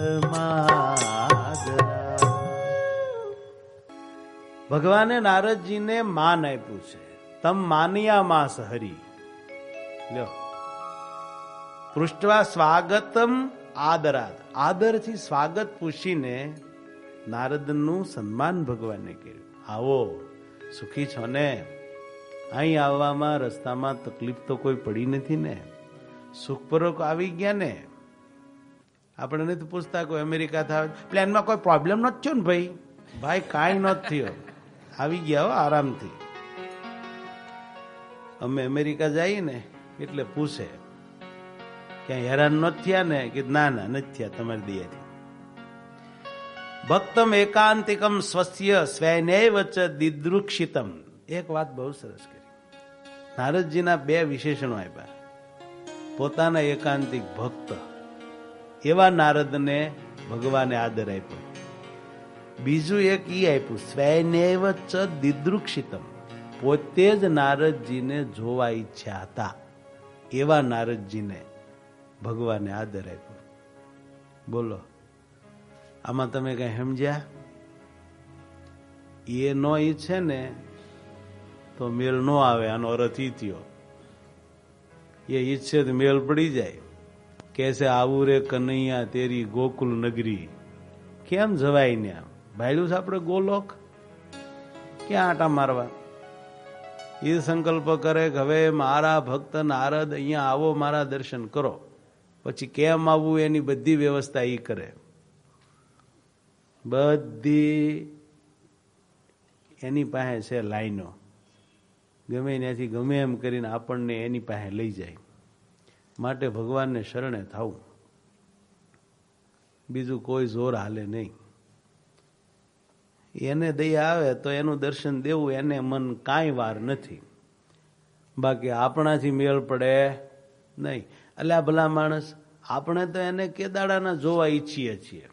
B: માદરા. ભગવાને નારદજીને માન આપ્યું છે. તમ માનિયા માસ હરી, લ્યો, પૃષ્ઠવા સ્વાગતમ આદરાત, આદરથી સ્વાગત પૂછીને નારદનું સન્માન ભગવાને કર્યું. આવો, સુખી છો ને? અહીં આવવામાં રસ્તામાં તકલીફ તો કોઈ પડી નથી ને? સુખપૂર્વક આવી ગયા ને? આપણે નથી પૂછતા કોઈ અમેરિકા થાય પ્લેનમાં કોઈ પ્રોબ્લેમ નથી થયો ને? ભાઈ ભાઈ કાંઈ નથી થયો, આવી ગયા હો આરામથી. અમે અમેરિકા જઈએ ને એટલે પૂછે ક્યાં હેરાન નથી થયા ને? કે ના ના નથી થયા તમારી દયાથી. ભક્તમ એકાંતિકમ સ્વસ્ય સ્વૈનૈવ ચ દિદૃક્ષિતમ. એક વાત બહુ સરસ કરી. નારદજીના બે વિશેષણો આપ્યા. પોતાના એકાંતિક ભક્ત એવા નારદને ભગવાને આદર આપ્યો. બીજું એક ઈ આપ્યું, સ્વૈનૈવ ચ દિદૃક્ષિતમ, પોતે જ નારદજીને જોવા ઈચ્છા હતા એવા નારદજીને ભગવાને આદર આપ્યો. બોલો, આમાં તમે કઈ સમજ્યા? એ નો ઈચ્છે ને તો મેલ નો આવે. આનો અર્થ ઈ થયો. એ ઈચ્છે તો મેલ પડી જાય. કેસે આવું રે કનૈયા તેરી ગોકુલ નગરી. કેમ જવાય ને? ભાઈલું છે આપણે ગોલોક, ક્યાં આટા મારવા? એ સંકલ્પ કરે કે હવે મારા ભક્ત નારદ અહીંયા આવો, મારા દર્શન કરો. પછી કેમ આવવું એની બધી વ્યવસ્થા એ કરે. બધી એની પાસે છે લાઈનો. ગમે ત્યાંથી ગમે એમ કરીને આપણને એની પાસે લઈ જાય. માટે ભગવાનને શરણે થવું, બીજું કોઈ જોર હાલે નહીં. એને દયા આવે તો એનું દર્શન દેવું, એને મન કાંઈ વાર નથી. બાકી આપણાથી મેળ પડે નહીં. એટલે આ ભલા માણસ, આપણે તો એને કેદાડાના જોવા ઈચ્છીએ છીએ.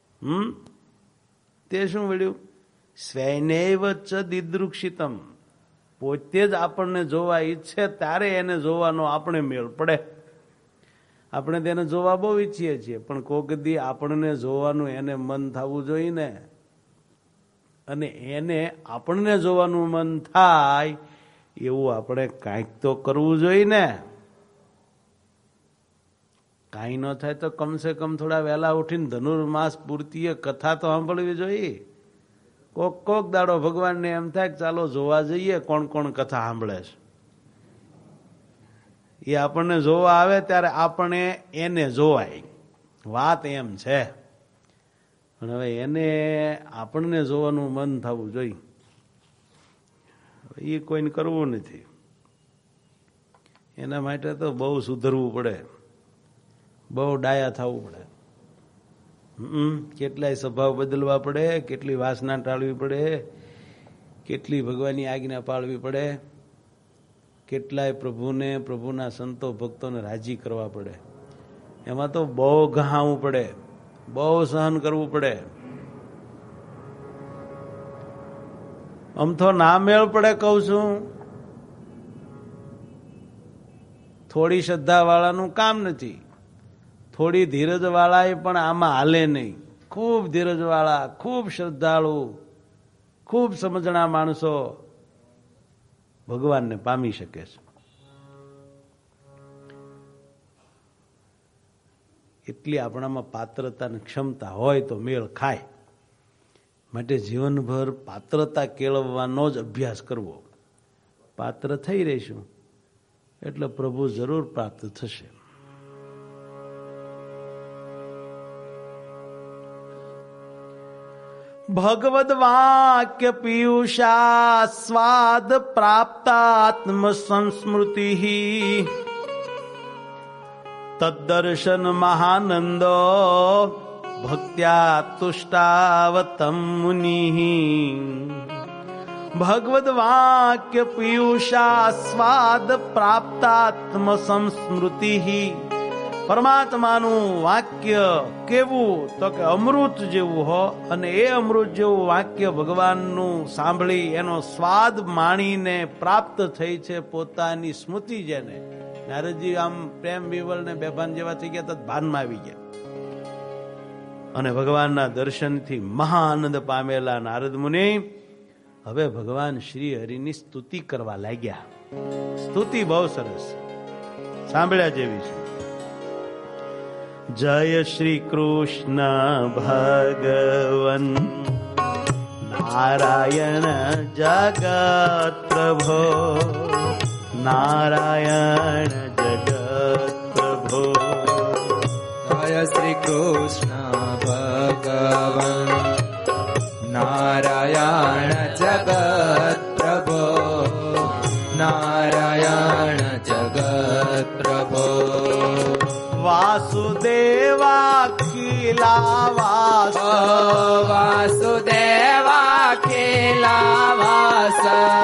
B: તે શું વળ્યું? સ્વૈનૈવ ચ દિદૃક્ષિતમ. પોતે જ આપણને જોવા ઈચ્છે ત્યારે એને જોવાનો આપણે મેળ પડે. આપણે તેને જોવા બહુ ઈચ્છીએ છીએ, પણ કોક દી આપણને જોવાનું એને મન થવું જોઈએ ને. અને એને આપણને જોવાનું મન થાય એવું આપણે કાંઈક તો કરવું જોઈએ ને. કાંઈ ન થાય તો કમસે કમ થોડા વહેલા ઉઠીને ધનુર્માસ પૂર્તિએ કથા તો સાંભળવી જોઈએ. કોક દાડો ભગવાનને એમ થાય કે ચાલો જોવા જઈએ કોણ કોણ કથા સાંભળે છે. એ આપણને જોવા આવે ત્યારે આપણે એને જોવાય. વાત એમ છે. પણ હવે એને આપણને જોવાનું મન થવું જોઈએ. એ કોઈને કરવું નથી. એના માટે તો બહુ સુધરવું પડે, બહુ ડાયા થવું પડે. કેટલાય સ્વભાવ બદલવા પડે, કેટલી વાસના ટાળવી પડે, કેટલી ભગવાનની આજ્ઞા પાળવી પડે, કેટલાય પ્રભુને, પ્રભુના સંતો ભક્તોને રાજી કરવા પડે. એમાં તો બહુ ગહાવું પડે, બહુ સહન કરવું પડે. આમ તો ના મેળ પડે કહું છું. થોડી શ્રદ્ધા વાળાનું કામ નથી. થોડી ધીરજ વાળા પણ આમાં હાલે નહીં. ખૂબ ધીરજ વાળા, ખૂબ શ્રદ્ધાળુ, ખૂબ સમજણા માણસો ભગવાનને પામી શકે છે. એટલી આપણામાં પાત્રતા અને ક્ષમતા હોય તો મેળ ખાય. માટે જીવનભર પાત્રતા કેળવવાનો જ અભ્યાસ કરવો. પાત્ર થઈ રહીશું એટલે પ્રભુ જરૂર પ્રાપ્ત થશે. ભગવદ વાક્ય પીયુષા સ્વાદ પ્રાપ્તાત્મ સંસ્મૃતિ તદ્દર્શન મહાનંદો ભક્ત્યા તુષ્ટાવતમ મુનિ. ભગવદ વાક્ય પીયુષા સ્વાદ પ્રાપ્તાત્મ સંસ્મૃતિ. પરમાત્માનું વાક્ય કેવું તો કે અમૃત જેવું હો, અને એ અમૃત જેવું વાક્ય ભગવાનનું સાંભળી એનો સ્વાદ માણીને પ્રાપ્ત થઈ છે પોતાની સ્મૃતિ. જેને નારદજી આમ પ્રેમ વિવલ ને બેભાન જેવા થઈ ગયા તો ભાનમાં આવી ગયા. અને ભગવાનના દર્શનથી મહાઆનંદ પામેલા નારદ મુનિ હવે ભગવાન શ્રી હરિની સ્તુતિ કરવા લાગ્યા. સ્તુતિ બહુ સરસ, સાંભળ્યા જેવી છે. જય શ્રી કૃષ્ણ ભગવન નારાયણ જગત પ્રભો, નારાયણ જગત પ્રભો.
C: જય શ્રી કૃષ્ણ ભગવન નારાયણ જગત પ્રભો, નારાયણ જગત પ્રભો.
B: વાસુદેવા વાસ,
C: વાસુદેવા વાસ,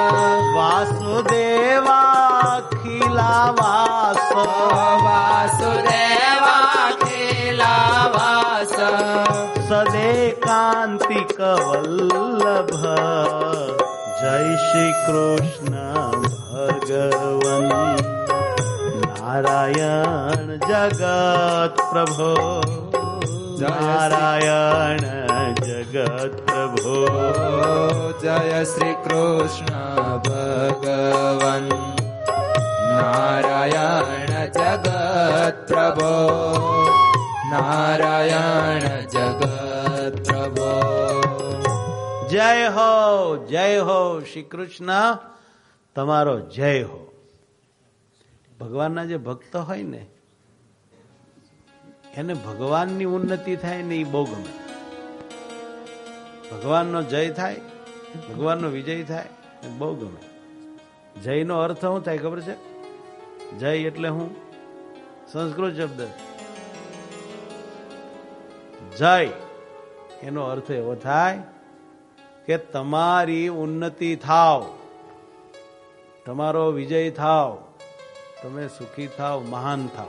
B: વાસુદેવા વાસ,
C: વાસુદેવા વાસ.
B: સદેકાંતિક વલ્લભ જય શ્રી કૃષ્ણ ભગવન નારાયણ જગત પ્રભો, નારાયણ જગત પ્રભો.
C: જય શ્રી કૃષ્ણ ભગવન નારાયણ જગત પ્રભો, નારાયણ જગત પ્રભો.
B: જય હો, જય હો શ્રી કૃષ્ણ તમારો જય હો. ભગવાનના જે ભક્ત હોય ને એને ભગવાનની ઉન્નતિ થાય ને એ બહુ ગમે. ભગવાનનો જય થાય, ભગવાનનો વિજય થાય એ બહુ ગમે. જયનો અર્થ શું થાય ખબર છે? જય એટલે હું સંસ્કૃત શબ્દ જય, એનો અર્થ એવો થાય કે તમારી ઉન્નતિ થાવ, તમારો વિજય થાવ, તમે સુખી થાવ, મહાન થાવ.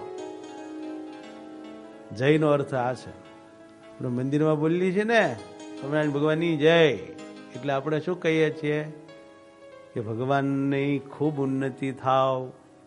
B: જયનો અર્થ આ છે. આપણે મંદિરમાં બોલીએ છીએ ને સ્વામિનારાયણ ભગવાનની જય, એટલે આપણે શું કહીએ છીએ કે ભગવાનની ખૂબ ઉન્નતિ થાવ,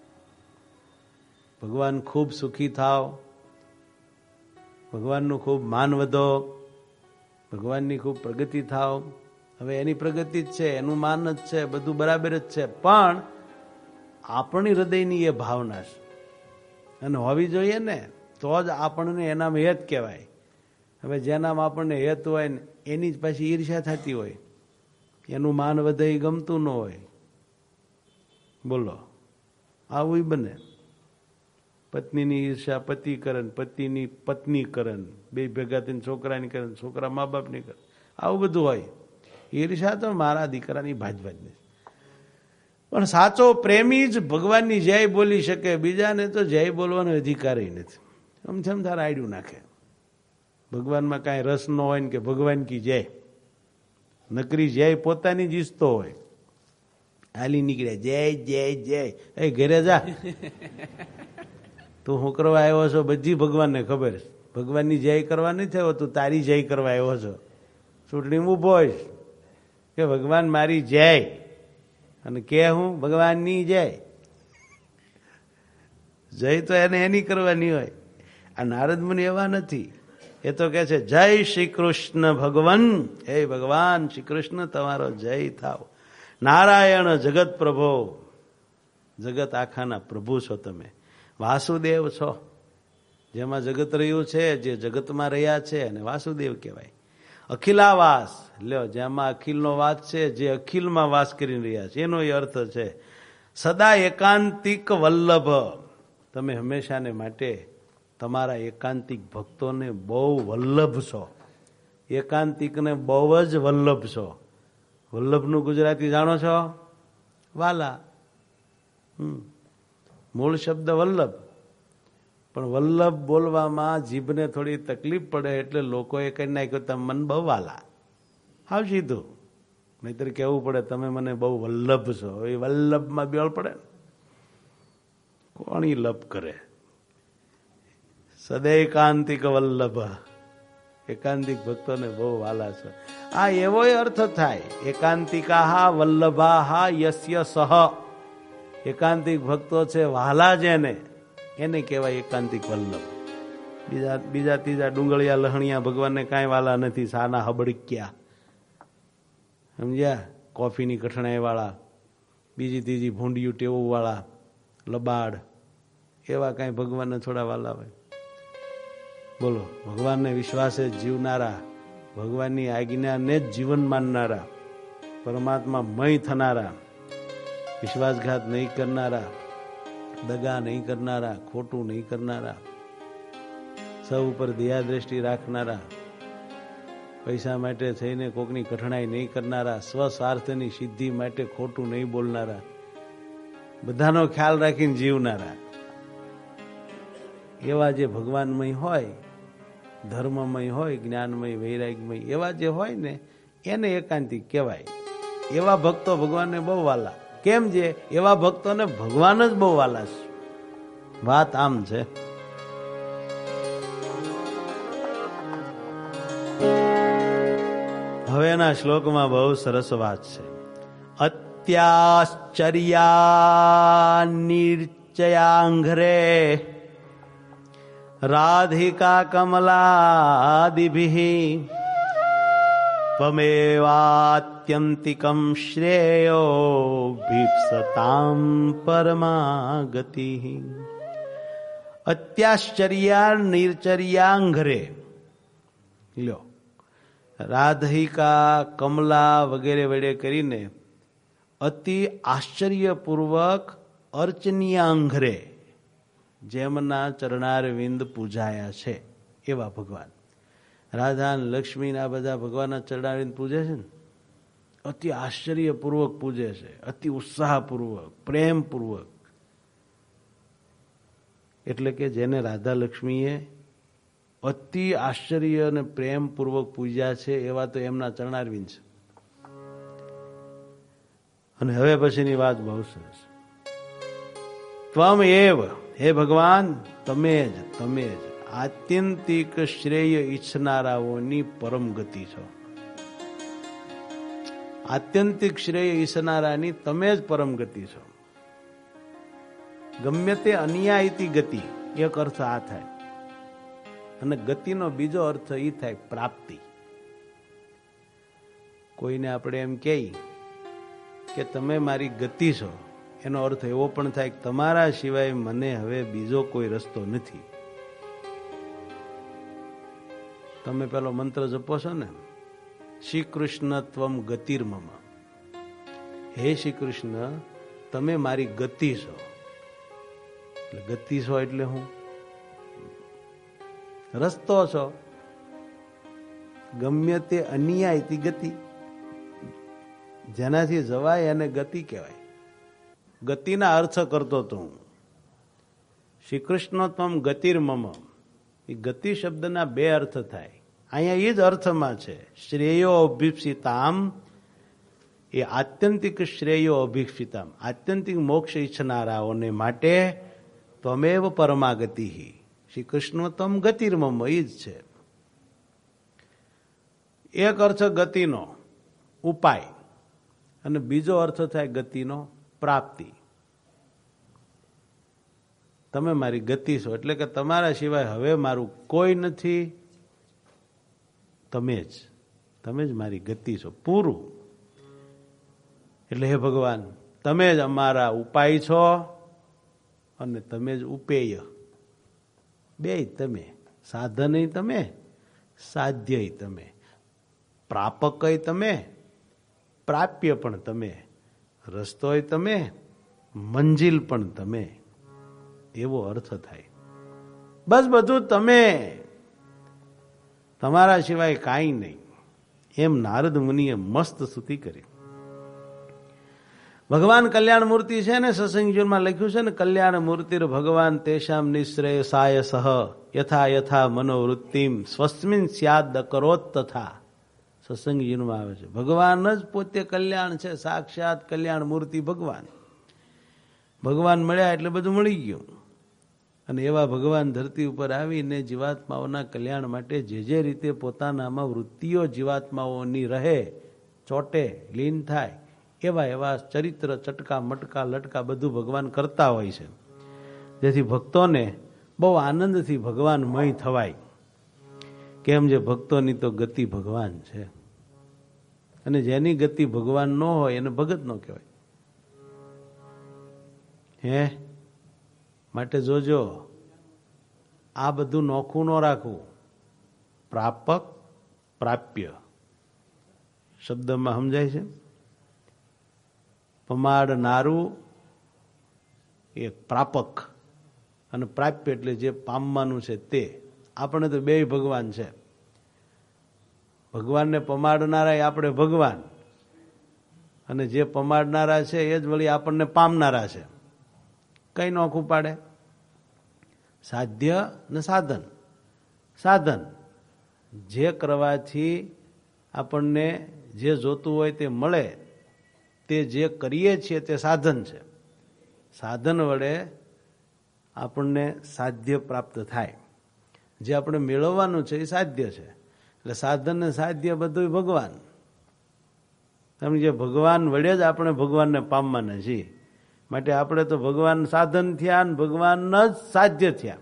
B: ભગવાન ખૂબ સુખી થાવ, ભગવાનનું ખૂબ માન વધો, ભગવાનની ખૂબ પ્રગતિ થાવ. હવે એની પ્રગતિ જ છે, એનું માન જ છે, બધું બરાબર જ છે, પણ આપણી હૃદયની એ ભાવના છે અને હોવી જોઈએ ને, તો જ આપણને એનામાં હેત કહેવાય. હવે જેનામાં આપણને હેત હોય ને એની જ પાછી ઈર્ષ્યા થતી હોય, એનું માન વધે એ ગમતું ન હોય. બોલો, આવું બને. પત્નીની ઈર્ષ્યા પતિ કરે, પતિની પત્ની કરે, બે ભેગા થઈને છોકરાની કરે, છોકરા મા બાપની કરે, આવું બધું હોય. ઈર્ષ્યા તો મારા દીકરાની ભાજભાજ નથી. પણ સાચો પ્રેમી જ ભગવાનની જય બોલી શકે, બીજાને તો જય બોલવાનો અધિકાર નથી. આમ તારા આડ્યું નાખે. ભગવાનમાં કાંઈ રસ ન હોય ને કે ભગવાન કી જય, નકરી જય પોતાની જ ઈચ્છતો હોય. હાલી નીકળે જય જય જય, એ ઘરે જા, તું શું કરવા આવ્યો છો બધી ભગવાનને ખબર છે. ભગવાનની જય કરવા નથી થયો, તું તારી જય કરવા આવ્યો છો. ચૂંટણીમાં ઉભો હોઈશ કે ભગવાન મારી જય, અને કે હું ભગવાનની જય. જય તો એને એની કરવાની હોય. આ નારદ મુનિ એવા નથી. એ તો કે છે જય શ્રી કૃષ્ણ ભગવાન, હે ભગવાન શ્રી કૃષ્ણ તમારો જય થાવ. નારાયણ જગત પ્રભો, જગત આખાના પ્રભુ છો તમે. વાસુદેવ છો, જેમાં જગત રહ્યું છે, જે જગતમાં રહ્યા છે અને વાસુદેવ કહેવાય. અખિલાવાસ, લ્યો જેમાં અખિલનો વાસ છે, જે અખિલમાં વાસ કરી રહ્યા છે, એનો એ અર્થ છે. સદા એકાંતિક વલ્લભ, તમે હંમેશાને માટે તમારા એકાંતિક ભક્તોને બહુ વલ્લભ છો. એકાંતિકને બહુ જ વલ્લભ છો. વલ્લભનું ગુજરાતી જાણો છો? વાલા. મૂળ શબ્દ વલ્લભ, પણ વલ્લભ બોલવામાં જીભને થોડી તકલીફ પડે એટલે લોકોએ કહી નાખ્યું તમે મને બહુ વાલા. હાવ સીધું. નહીતર કહેવું પડે તમે મને બહુ વલ્લભ છો. એ વલ્લભમાં બેળ પડે, કોણ લપ કરે? સદૈકાંતિક વલ્લભ, એકાંતિક ભક્તોને બહુ વાલા છે. આ એવો અર્થ થાય. એકાંતિકા વલ્લભા યસ્ય સહ, એકાંતિક ભક્તો છે વાલા જેને, એને કહેવાય એકાંતિક વલ્લભ. બીજા ત્રીજા ડુંગળિયા લહણિયા ભગવાનને કાંઈ વાલા નથી. સાના હબડક્યા, સમજ્યા? કોફીની કઠણાઈ વાળા, બીજી ત્રીજી ભૂંડિયું ટેવું વાળા, લબાડ, એવા કાંઈ ભગવાનને થોડા વાલા હોય? બોલો, ભગવાનને વિશ્વાસે જીવનારા, ભગવાનની આજ્ઞાને જ જીવન માનનારા, પરમાત્મા મય થનારા, વિશ્વાસઘાત નહીં કરનારા, દગા નહીં કરનારા, ખોટું નહીં કરનારા, સૌ ઉપર દયા દ્રષ્ટિ રાખનારા, પૈસા માટે થઈને કોકની કઠણાઈ નહીં કરનારા, સ્વસ્વાર્થની સિદ્ધિ માટે ખોટું નહીં બોલનારા, બધાનો ખ્યાલ રાખીને જીવનારા, એવા જે ભગવાનમય હોય, ધર્મમય હોય, જ્ઞાનમય, વૈરાગ્યમય, એવા જે હોય ને એને એકાંતિક કહેવાય. એવા ભક્તો ભગવાનને બહુ વાલા. કેમ? જે એવા ભક્તોને ભગવાન જ બહુ વાલા છે. વાત આમ છે. હવે એના શ્લોકમાં બહુ સરસ વાત છે. અત્યાશ્ચર્યા નિર્ચયાંઘ્રે રાધિકા કમલાદિભિઃ ત્વમેવાત્યંતિકં શ્રેયો ભીપ્સતામ પરમાગતિઃ. અત્યાશ્ચર્યા નિર્ચર્યાંઘ્રે, રાધિકા કમલા વગેરે વડે કરીને અતિ આશ્ચર્યપૂર્વક અર્ચનીયાંઘ્રે, જેમના ચરણારવિંદ પૂજાયા છે એવા ભગવાન. રાધા લક્ષ્મી આ બધા ભગવાનના ચરણારવિંદ પૂજે છે ને, અતિ આશ્ચર્યપૂર્વક પૂજે છે, અતિ ઉત્સાહપૂર્વક, પ્રેમપૂર્વક. એટલે કે જેને રાધા લક્ષ્મીએ અતિ આશ્ચર્ય અને પ્રેમપૂર્વક પૂજ્યા છે એવા તો એમના ચરણારવિંદ છે. અને હવે પછીની વાત બહુ સરસ. ત્વમ એવ, હે ભગવાન, તમે જ આત્યંતિક શ્રેય ઈચ્છનારાઓની પરમ ગતિ છો. આત્યંતિક શ્રેય ઈચ્છનારાની તમે જ પરમ ગતિ છો. ગમે તે અન્યાયતી ગતિ, એક અર્થ આ થાય. અને ગતિનો બીજો અર્થ એ થાય પ્રાપ્તિ. કોઈને આપણે એમ કહીએ કે તમે મારી ગતિ છો, એનો અર્થ એવો પણ થાય કે તમારા સિવાય મને હવે બીજો કોઈ રસ્તો નથી. તમે પેલો મંત્ર જપો છો ને, શ્રી કૃષ્ણ ત્વમ ગતિર્મમ. હે શ્રી કૃષ્ણ, તમે મારી ગતિ છો. એટલે ગતિ છો એટલે હું રસ્તો છો. ગમે તે અન્યાયથી ગતિ, જેનાથી જવાય એને ગતિ કહેવાય. ગતિના અર્થ કરતો તો હું. શ્રી કૃષ્ણ ત્વમ ગતિર્મમ, એ ગતિ શબ્દના બે અર્થ થાય. અહીંયા એ જ અર્થમાં છે. શ્રેયો અભિપ્સિતામ, એ આત્યંતિક શ્રેયો અભિપ્સિતામ, આત્યંતિક મોક્ષ ઈચ્છનારાઓને માટે ત્વમેવ પરમાગતિ. શ્રી કૃષ્ણ તમ ગતિર્મમ, એ જ છે. એક અર્થ ગતિનો ઉપાય અને બીજો અર્થ થાય ગતિનો પ્રાપ્તિ. તમે મારી ગતિ છો એટલે કે તમારા સિવાય હવે મારું કોઈ નથી. તમે જ મારી ગતિ છો, પૂરું. એટલે હે ભગવાન, તમે જ અમારા ઉપાય છો અને તમે જ ઉપેય. બે તમે, સાધનય તમે, સાધ્ય તમે, પ્રાપકય તમે, પ્રાપ્ય પણ તમે, રસ્તોય તમે, મંજિલ પણ તમે. એવો અર્થ થાય. બસ બધું તમે, તમારા સિવાય કાંઈ નહીં. એમ નારદ મુનિએ મસ્ત સ્તુતિ કરી. ભગવાન કલ્યાણ મૂર્તિ છે ને, સત્સંગીમાં લખ્યું છે ને, કલ્યાણ મૂર્તિર ભગવાન તેષામ નિશ્રેયસાય સહ યથા યથા મનોવૃત્તિમ સ્વસ્મિન સ્યાદ કરોત તથા. સત્સંગીમાં આવે છે ભગવાન જ પોતે કલ્યાણ છે, સાક્ષાત કલ્યાણ મૂર્તિ ભગવાન. ભગવાન મળ્યા એટલે બધું મળી ગયું. અને એવા ભગવાન ધરતી ઉપર આવીને જીવાત્માઓના કલ્યાણ માટે જે રીતે પોતાનામાં વૃત્તિઓ જીવાત્માઓની રહે, ચોટે, લીન થાય, એવા ચરિત્ર, ચટકા, મટકા, લટકા બધું ભગવાન કરતા હોય છે. જેથી ભક્તોને બહુ આનંદથી ભગવાનમય થવાય. કેમ, જે ભક્તોની તો ગતિ ભગવાન છે. અને જેની ગતિ ભગવાન ન હોય એને ભગત ન કહેવાય. હે માટે જોજો, આ બધું નોખું ન રાખવું. પ્રાપક, પ્રાપ્ય શબ્દમાં સમજાય છે. પમાડનારું એ પ્રાપક અને પ્રાપ્ય એટલે જે પામવાનું છે તે. આપણે તો બે ભગવાન છે. ભગવાનને પમાડનારા આપણે ભગવાન, અને જે પમાડનારા છે એ જ વળી આપણને પામનારા છે. કઈ નોખું પાડે? સાધ્ય ને સાધન. સાધન જે કરવાથી આપણને જે જોતું હોય તે મળે, તે જે કરીએ છીએ તે સાધન છે. સાધન વડે આપણને સાધ્ય પ્રાપ્ત થાય. જે આપણે મેળવવાનું છે એ સાધ્ય છે. એટલે સાધન ને સાધ્ય બધું ભગવાન. સમજે, ભગવાન વડે જ આપણે ભગવાનને પામવાના છીએ. માટે આપણે તો ભગવાન સાધન થયા ને ભગવાન જ સાધ્ય થયા.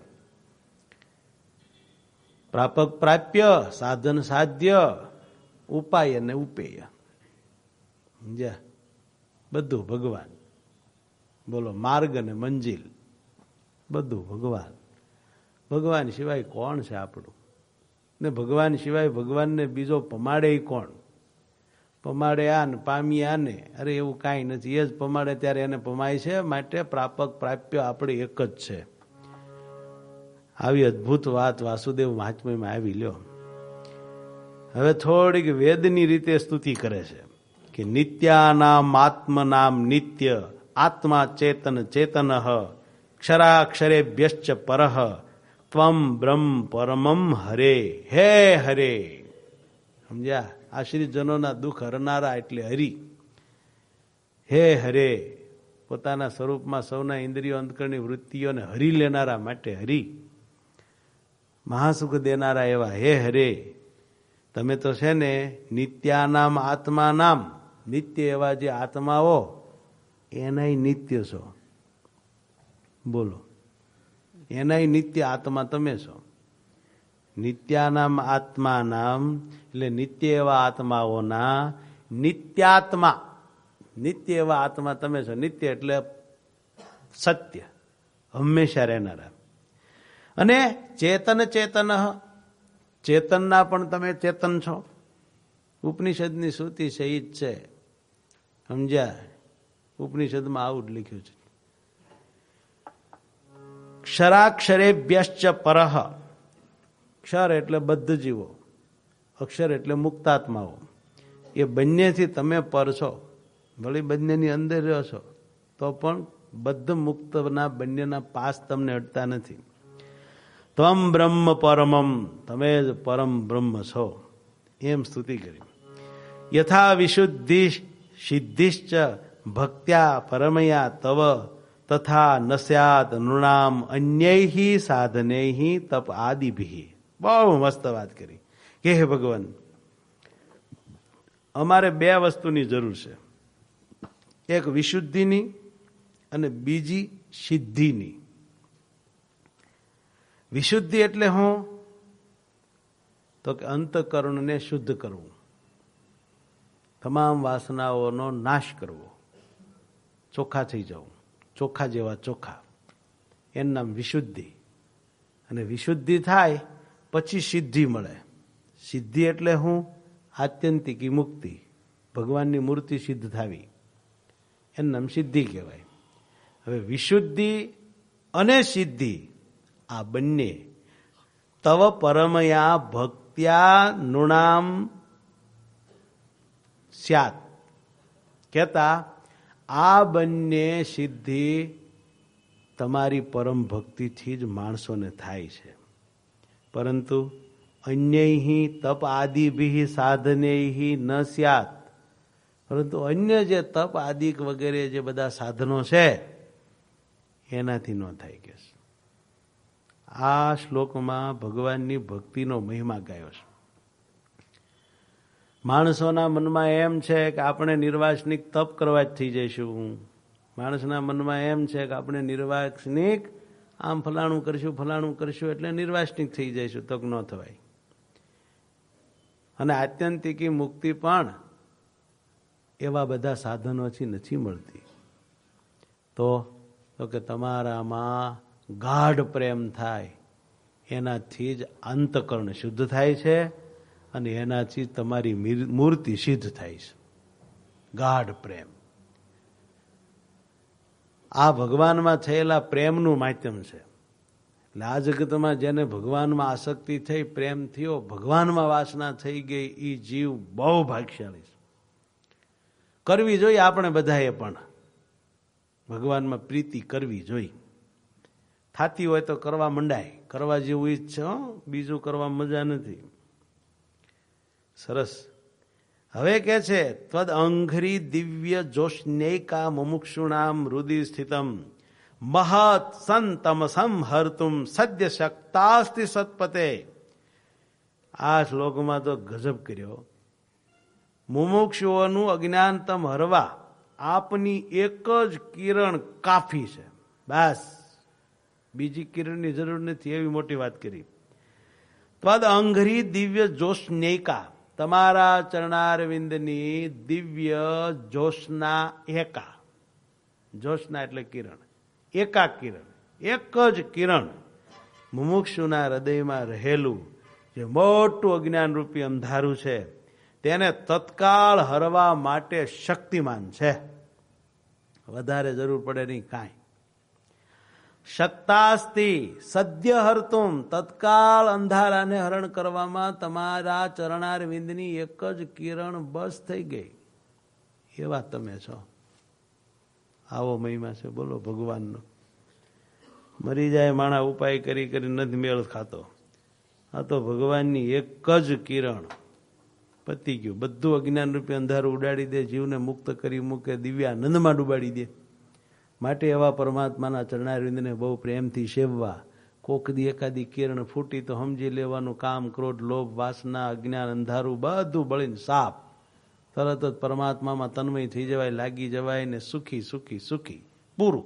B: પ્રાપક, પ્રાપ્ય, સાધન, સાધ્ય, ઉપાય અને ઉપેય. સમજ્યા? બધું ભગવાન. બોલો, માર્ગ અને મંજિલ બધું ભગવાન. ભગવાન સિવાય કોણ છે આપણું? ને ભગવાન સિવાય ભગવાનને બીજો પમાડે કોણ? પમાડે આ ને પામી આને, અરે એવું કાંઈ નથી. એ જ પમાડે ત્યારે એને પમાય છે. માટે પ્રાપક પ્રાપ્ય આપણે એક જ છે. આવી અદભુત વાત વાસુદેવ મહાત્મ્યમાં આવી. લ્યો હવે થોડીક વેદની રીતે સ્તુતિ કરે છે કે નિત્યાનામ આત્મનામ નિત્ય આત્મા ચેતન ચેતન ક્ષરાક્ષરેભ્યશ્ચ પરઃ ત્વમ બ્રહ્મ પરમમ હરે. હે હરે, સમજ્યા? આશ્રિતજનોના દુઃખ હરનારા એટલે હરિ. હે હરે, પોતાના સ્વરૂપમાં સૌના ઇન્દ્રિયો અંતકરણની વૃત્તિઓને હરી લેનારા માટે હરિ. મહાસુખ દેનારા એવા હે હરે, તમે તો છે ને નિત્યાનામ આત્મા નામ, નિત્ય એવા જે આત્માઓ એનાય નિત્ય છો. બોલો, એનાય નિત્ય આત્મા તમે છો. નિત્યાનામ આત્મા નામ એટલે નિત્ય એવા આત્માઓના નિત્યાત્મા. નિત્ય એવા આત્મા તમે છો. નિત્ય એટલે સત્ય, હંમેશા રહેનારા. અને ચેતન ચેતન, ચેતનના પણ તમે ચેતન છો. ઉપનિષદની શ્રુતિ છે એ જ છે. સમજ્યા? ઉપનિષદમાં આવું જ લખ્યું છે. ક્ષરાક્ષરેભ્યશ્ચ પરઃ. ક્ષર એટલે બદ્ધ જીવો, અક્ષર એટલે મુક્તાત્માઓ. એ બંનેથી તમે પર છો. ભલે બંનેની અંદર રહ્યો છો તો પણ બદ્ધ મુક્તના બંનેના પાસ તમને અડતા નથી. ત્વમ બ્રહ્મ પરમમ, તમે જ પરમ બ્રહ્મ છો. એમ સ્તુતિ કરી. યથા વિશુદ્ધિ સિદ્ધિશ્ચ ભક્ત્યા પરમયા તવ તથા ન સ્યાદ નૃણામ અન્યૈ સાધનૈ તપ આદિભિ. બહુ મસ્ત વાત કરી કે હે ભગવાન, અમારે બે વસ્તુની જરૂર છે. એક વિશુદ્ધિની અને બીજી સિદ્ધિની. વિશુદ્ધિ એટલે હું તો કે અંતઃકરણને શુદ્ધ કરવું, તમામ વાસનાઓનો નાશ કરવો, ચોખ્ખા થઈ જવું, ચોખ્ખા જેવા ચોખ્ખા. એનું નામ વિશુદ્ધિ. અને વિશુદ્ધિ થાય પછી સિદ્ધિ મળે. સિદ્ધિ એટલે હું? આત્યંતિકી મુક્તિ, ભગવાનની મૂર્તિ સિદ્ધ થાવી, એનું નામ સિદ્ધિ કહેવાય. હવે વિશુદ્ધિ અને સિદ્ધિ આ બંને તવ પરમયા ભક્ત્યા નૃણામ સ્યાત કહેતા, આ બંને સિદ્ધિ તમારી પરમ ભક્તિથી જ માણસોને થાય છે. પરંતુ અન્યૈ તપ આદિભિ સાધનૈ ન સ્યાત. પરંતુ અન્ય જે તપ આદિક વગેરે જે બધા સાધનો છે એનાથી ન થાય કે. આ શ્લોકમાં ભગવાનની ભક્તિનો મહિમા ગાયો છે. માણસોના મનમાં એમ છે કે આપણે નિર્વાસનિક તપ કરવા જ થઈ જઈશું. માણસના મનમાં એમ છે કે આપણે નિર્વાસનિક આમ ફલાણું કરશું એટલે નિર્વાસનિક થઈ જઈશું. તો ન થવાય. અને આત્યંતિકી મુક્તિ પણ એવા બધા સાધનોથી નથી મળતી. તો કે તમારામાં ગાઢ પ્રેમ થાય, એનાથી જ અંતઃકરણ શુદ્ધ થાય છે અને એનાથી તમારી મૂર્તિ સિદ્ધ થાય છે. ગાઢ પ્રેમ આ ભગવાનમાં થયેલા પ્રેમનું માધ્યમ છે. એટલે આ જગતમાં જેને ભગવાનમાં આસક્તિ થઈ, પ્રેમ થયો, ભગવાનમાં વાસના થઈ ગઈ, એ જીવ બહુ ભાગ્યશાળી છે. કરવી જોઈએ આપણે બધાએ, પણ ભગવાનમાં પ્રીતિ કરવી જોઈએ. થાતી હોય તો કરવા મંડાય, કરવા જેવું ઈ જ છે. બીજું કરવા મજા નથી. સરસ. હવે કે છે ત્વદ અંઘ્રી દિવ્ય જોષ્ણૈકા મુમુક્ષુણામ હૃદય સ્થિતમ મહત સંતમ સંહર્તુમ સદ્ય શક્તાસ્તિ સત્પતે. આ શ્લોકમાં તો ગજબ કર્યો. મુમુક્ષુઓનું અજ્ઞાનતમ હરવા આપની એક જ કિરણ કાફી છે. બસ, બીજી કિરણની જરૂર નથી. એવી મોટી વાત કરી. ત્વદ અંઘ્રી દિવ્ય જોષ્ણૈકા, તમારા ચરણારવિંદની દિવ્ય જોશના એકા. જોશના એટલે કિરણ, એકા કિરણ, એક જ કિરણ મુમુક્ષુના હૃદયમાં રહેલું જે મોટું અજ્ઞાન રૂપી અંધારું છે, તેને તત્કાળ હરવા માટે શક્તિમાન છે. વધારે જરૂર પડે નહીં કાંઈ. શક્તાસ્તિ સદ્ય હરતુમ, તત્કાળ અંધારાને હરણ કરવામાં તમારા ચરણારવિંદની એક જ કિરણ બસ થઈ ગઈ. એવા તમે છો. આવો મહિમા છે બોલો ભગવાનનો. મરી જાય માણા ઉપાય કરી કરી નથી મેળ ખાતો. આ તો ભગવાનની એક જ કિરણ, પતી ગયું. બધું અજ્ઞાન રૂપે અંધારું ઉડાડી દે, જીવને મુક્ત કરી મૂકે, દિવ્યાનંદમાં ડૂબાડી દે. માટે એવા પરમાત્માના ચરણારવિંદને બહુ પ્રેમથી સેવવા. કોકદી એકાદી કિરણ ફૂટી તો સમજી લેવાનું કામ, ક્રોધ, લોભ, વાસના, અજ્ઞાન, અંધારું બધું બળીને સાપ. તરત જ પરમાત્મામાં તન્મય થઈ જવાય, લાગી જવાય ને સુખી સુખી સુખી પૂરું.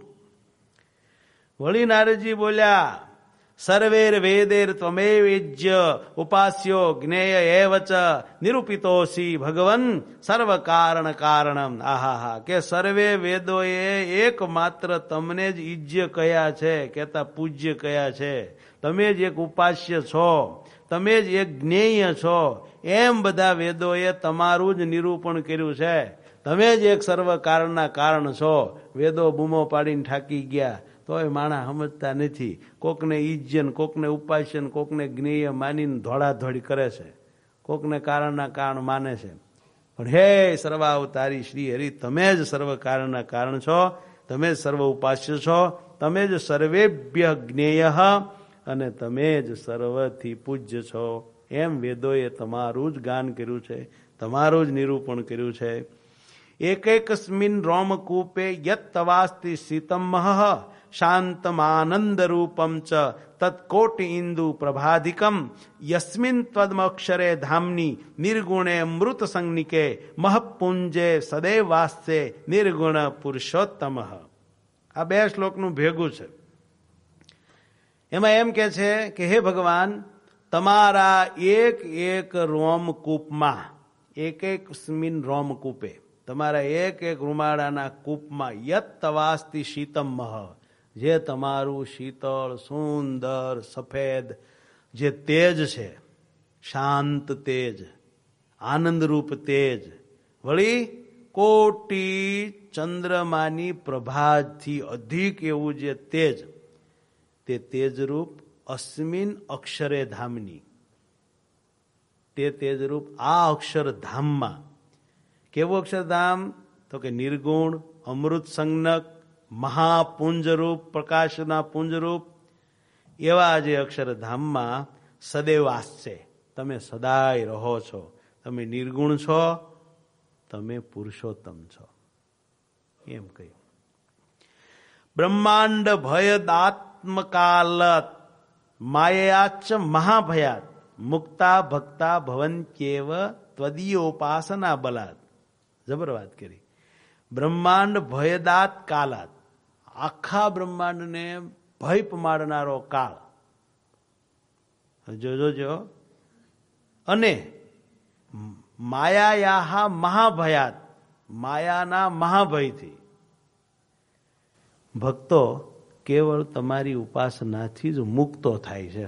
B: વળી નારદજી બોલ્યા, સર્વેર વેદેર ત્વમેવેજ્ય ઉપાસ્યો જ્ઞેય એવ ચ નિરૂપિતોસી ભગવન સર્વ કારણ કારણમ. આહા, કે સર્વે વેદોએ એકમાત્ર તમને જ ઈજ્ય કયા છે, કહેતા પૂજ્ય કયા છે. તમે જ એક ઉપાસ્ય છો, તમે જ એક જ્ઞેય છો, એમ બધા વેદોએ તમારું જ નિરૂપણ કર્યું છે. તમે જ એક સર્વ કારણના કારણ છો. વેદો બૂમો પાડીને થાકી ગયા તોય માણા સમજતા નથી. કોકને ઈજ્યન, કોકને ઉપાસ્યન, કોકને જ્ઞેય માનીને ધોળાધોળી કરે છે, કોકને કારણના કારણ માને છે. પણ હે સર્વાવતારી શ્રી હરિ, તમે જ સર્વ કારણના કારણ છો, તમે જ સર્વ ઉપાસ્ય છો, તમે જ સર્વેભ્ય જ્ઞેય અને તમે જ સર્વથી પૂજ્ય છો. એમ વેદોએ તમારું જ ગાન કર્યું છે, તમારું જ નિરૂપણ કર્યું છે. એકસ્મિન રોમકૂપે યત તવાસ્તિ શીતમ શાંતમાનંદ રૂપમ ચ તત્કોટિ ઇન્દુ પ્રભાધિકમ યસ્મિન ત્વદમક્ષરે ધામની નિર્ગુણે મૃત સંજ્ઞિકે મહપુંજે સદૈવ વાસ્તે નિર્ગુણ પુરુષોત્તમ. આ બે શ્લોકનું ભેગું છે. એમાં એમ કે છે કે હે ભગવાન, તમારા એક એક રોમકૂપમાં, એક સ્મિન રોમકૂપે, તમારા એક એક રૂમાડાના કૂપમાં યત તવાસ્તિ શીતમ, જે તમારું શીતળ સુંદર સફેદ જે તેજ છે, શાંત તેજ, આનંદરૂપ તેજ, વળી કોટી ચંદ્રમાની પ્રભાથી અધિક એવું જે તેજ, તે તેજરૂપ અસ્મિન અક્ષરે ધામની, તે તેજરૂપ આ અક્ષરધામમાં. કેવું અક્ષરધામ? તો કે નિર્ગુણ, અમૃત સંજ્ઞક, મહાપુંજરૂપ, પ્રકાશના પુંજરૂપ એવા જે અક્ષરધામમાં સદૈવાસ છે. તમે સદાય રહો છો, તમે નિર્ગુણ છો, તમે પુરુષોત્તમ છો. એમ કહ્યું. બ્રહ્માંડ ભયદાત્મકાલત માયાચ મહાભયાત મુક્તા ભક્તા ભવંત્યેવ ત્વદીયોપાસના બલાત. જબર વાત કરી. બ્રહ્માંડ ભયદાત કાલાત, આખા બ્રહ્માંડને ભય પમાડનારો કાળ. જોજો. અને માયાયા મહાભયાત, માયાના મહાભયથી ભક્તો કેવળ તમારી ઉપાસનાથી જ મુક્તો થાય છે.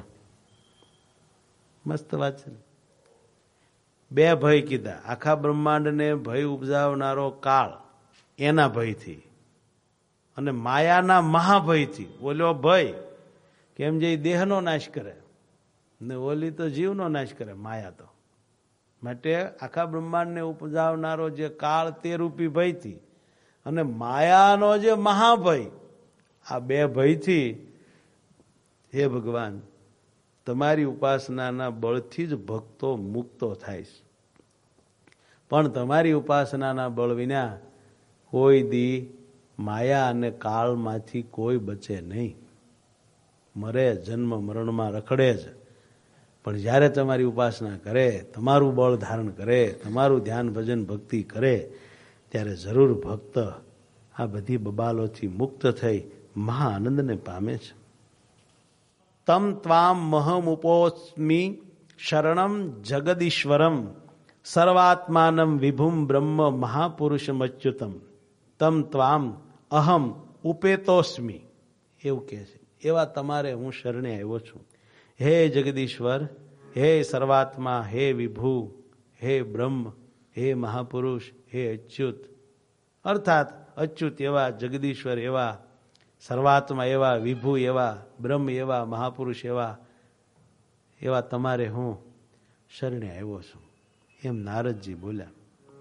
B: મસ્ત વાત છે. બે ભય કીધા. આખા બ્રહ્માંડને ભય ઉપજાવનારો કાળ, એના ભયથી, અને માયાના મહાભયથી. ઓલો ભય કેમ જે દેહનો નાશ કરે ને ઓલી તો જીવનો નાશ કરે, માયા તો. માટે આખા બ્રહ્માંડને ઉપજાવનારો જે કાળ, તે રૂપી ભયથી, અને માયાનો જે મહાભય, આ બે ભયથી હે ભગવાન તમારી ઉપાસનાના બળથી જ ભક્તો મુક્તો થાય છે. પણ તમારી ઉપાસનાના બળ વિના કોઈ દી માયા અને કાળમાંથી કોઈ બચે નહીં. મરે, જન્મ મરણમાં રખડે જ. પણ જ્યારે તમારી ઉપાસના કરે, તમારું બળ ધારણ કરે, તમારું ધ્યાન ભજન ભક્તિ કરે, ત્યારે જરૂર ભક્ત આ બધી બબાલોથી મુક્ત થઈ મહા આનંદને પામે છે. તમ ત્વામ મહમુપોસ્મી શરણમ જગદીશ્વરમ સર્વાત્માનમ વિભુમ બ્રહ્મ મહાપુરુષમચ્યુતમ તમ ત્વામ અહમ ઉપેતોસ્મી. એવું કહે છે. એવા તમારે હું શરણે આવ્યો છું. હે જગદીશ્વર, હે સર્વાત્મા, હે વિભુ, હે બ્રહ્મ, હે મહાપુરુષ, હે અચ્યુત, અર્થાત અચ્યુત એવા, જગદીશ્વર એવા, સર્વાત્મા એવા, વિભુ એવા, બ્રહ્મ એવા, મહાપુરુષ એવા, એવા તમારે હું શરણે આવ્યો છું. એમ નારદજી બોલ્યા.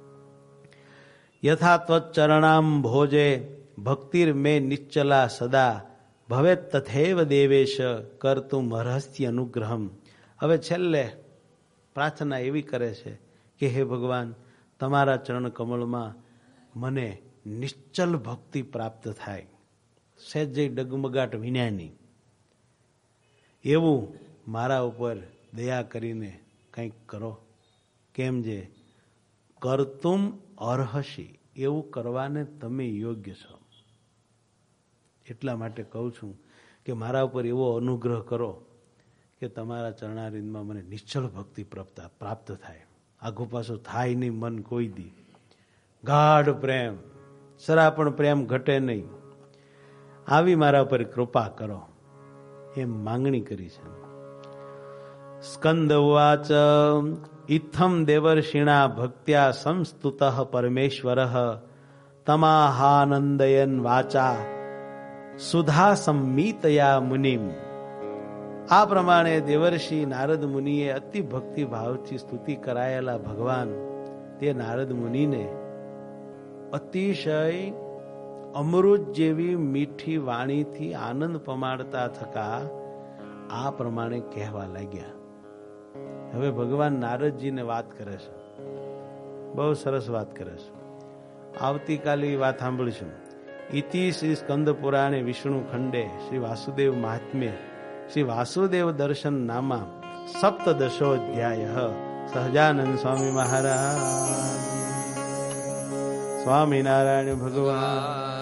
B: યથા ત્વચરણામ ભોજે ભક્તિર મે નિશ્ચલા સદા ભવે તથૈવ દેવેશ કરતું રહસ્ય અનુગ્રહમ. હવે છેલ્લે પ્રાર્થના એવી કરે છે કે હે ભગવાન, તમારા ચરણ કમળમાં મને નિશ્ચલ ભક્તિ પ્રાપ્ત થાય, સહેજે ડગમગાટ વિનાની, એવું મારા ઉપર દયા કરીને કંઈક કરો. કેમ જે કરતુમ અર્હસી, એવું કરવાને તમે યોગ્ય છો. એટલા માટે કહું છું કે મારા ઉપર એવો અનુગ્રહ કરો કે તમારા ચરણારિંદમાં મને નિશ્ચલ ભક્તિ પ્રાપ્ત થાય. આઘું પાછું થાય નહીં મન કોઈ દી. ગાઢ પ્રેમ, સરા પણ પ્રેમ ઘટે નહીં. આવી મારા ઉપર કૃપા કરો, એમ માંગણી કરી છે. સ્કંદ ઉવાચ ઇથમ દેવર્ષિણા ભક્ત્યા સંસ્તુત પરમેશ્વર તમાહાનંદયન વાચા સુધા સંમિતયા મુનિમ. આ પ્રમાણે દેવર્ષિ નારદ મુનિએ અતિ ભક્તિ ભાવથી સ્તુતિ કરાયેલા ભગવાન તે નારદ મુનિને અતિશય અમૃત જેવી મીઠી વાણીથી આનંદ પમાડતા થકા આ પ્રમાણે કહેવા લાગ્યા. હવે ભગવાન નારદજીને વાત કરે છે, બહુ સરસ વાત કરે છે. આવતીકાલે વાત સાંભળીશું. ઇતિ શ્રી સ્કંદ પુરાણે વિષ્ણુ ખંડે શ્રી વાસુદેવ મહાત્મ્ય શ્રી વાસુદેવ દર્શન નામા સપ્તદશોધ્યાય. સહજાનંદ સ્વામી મહારાજ. સ્વામિનારાયણ ભગવાન.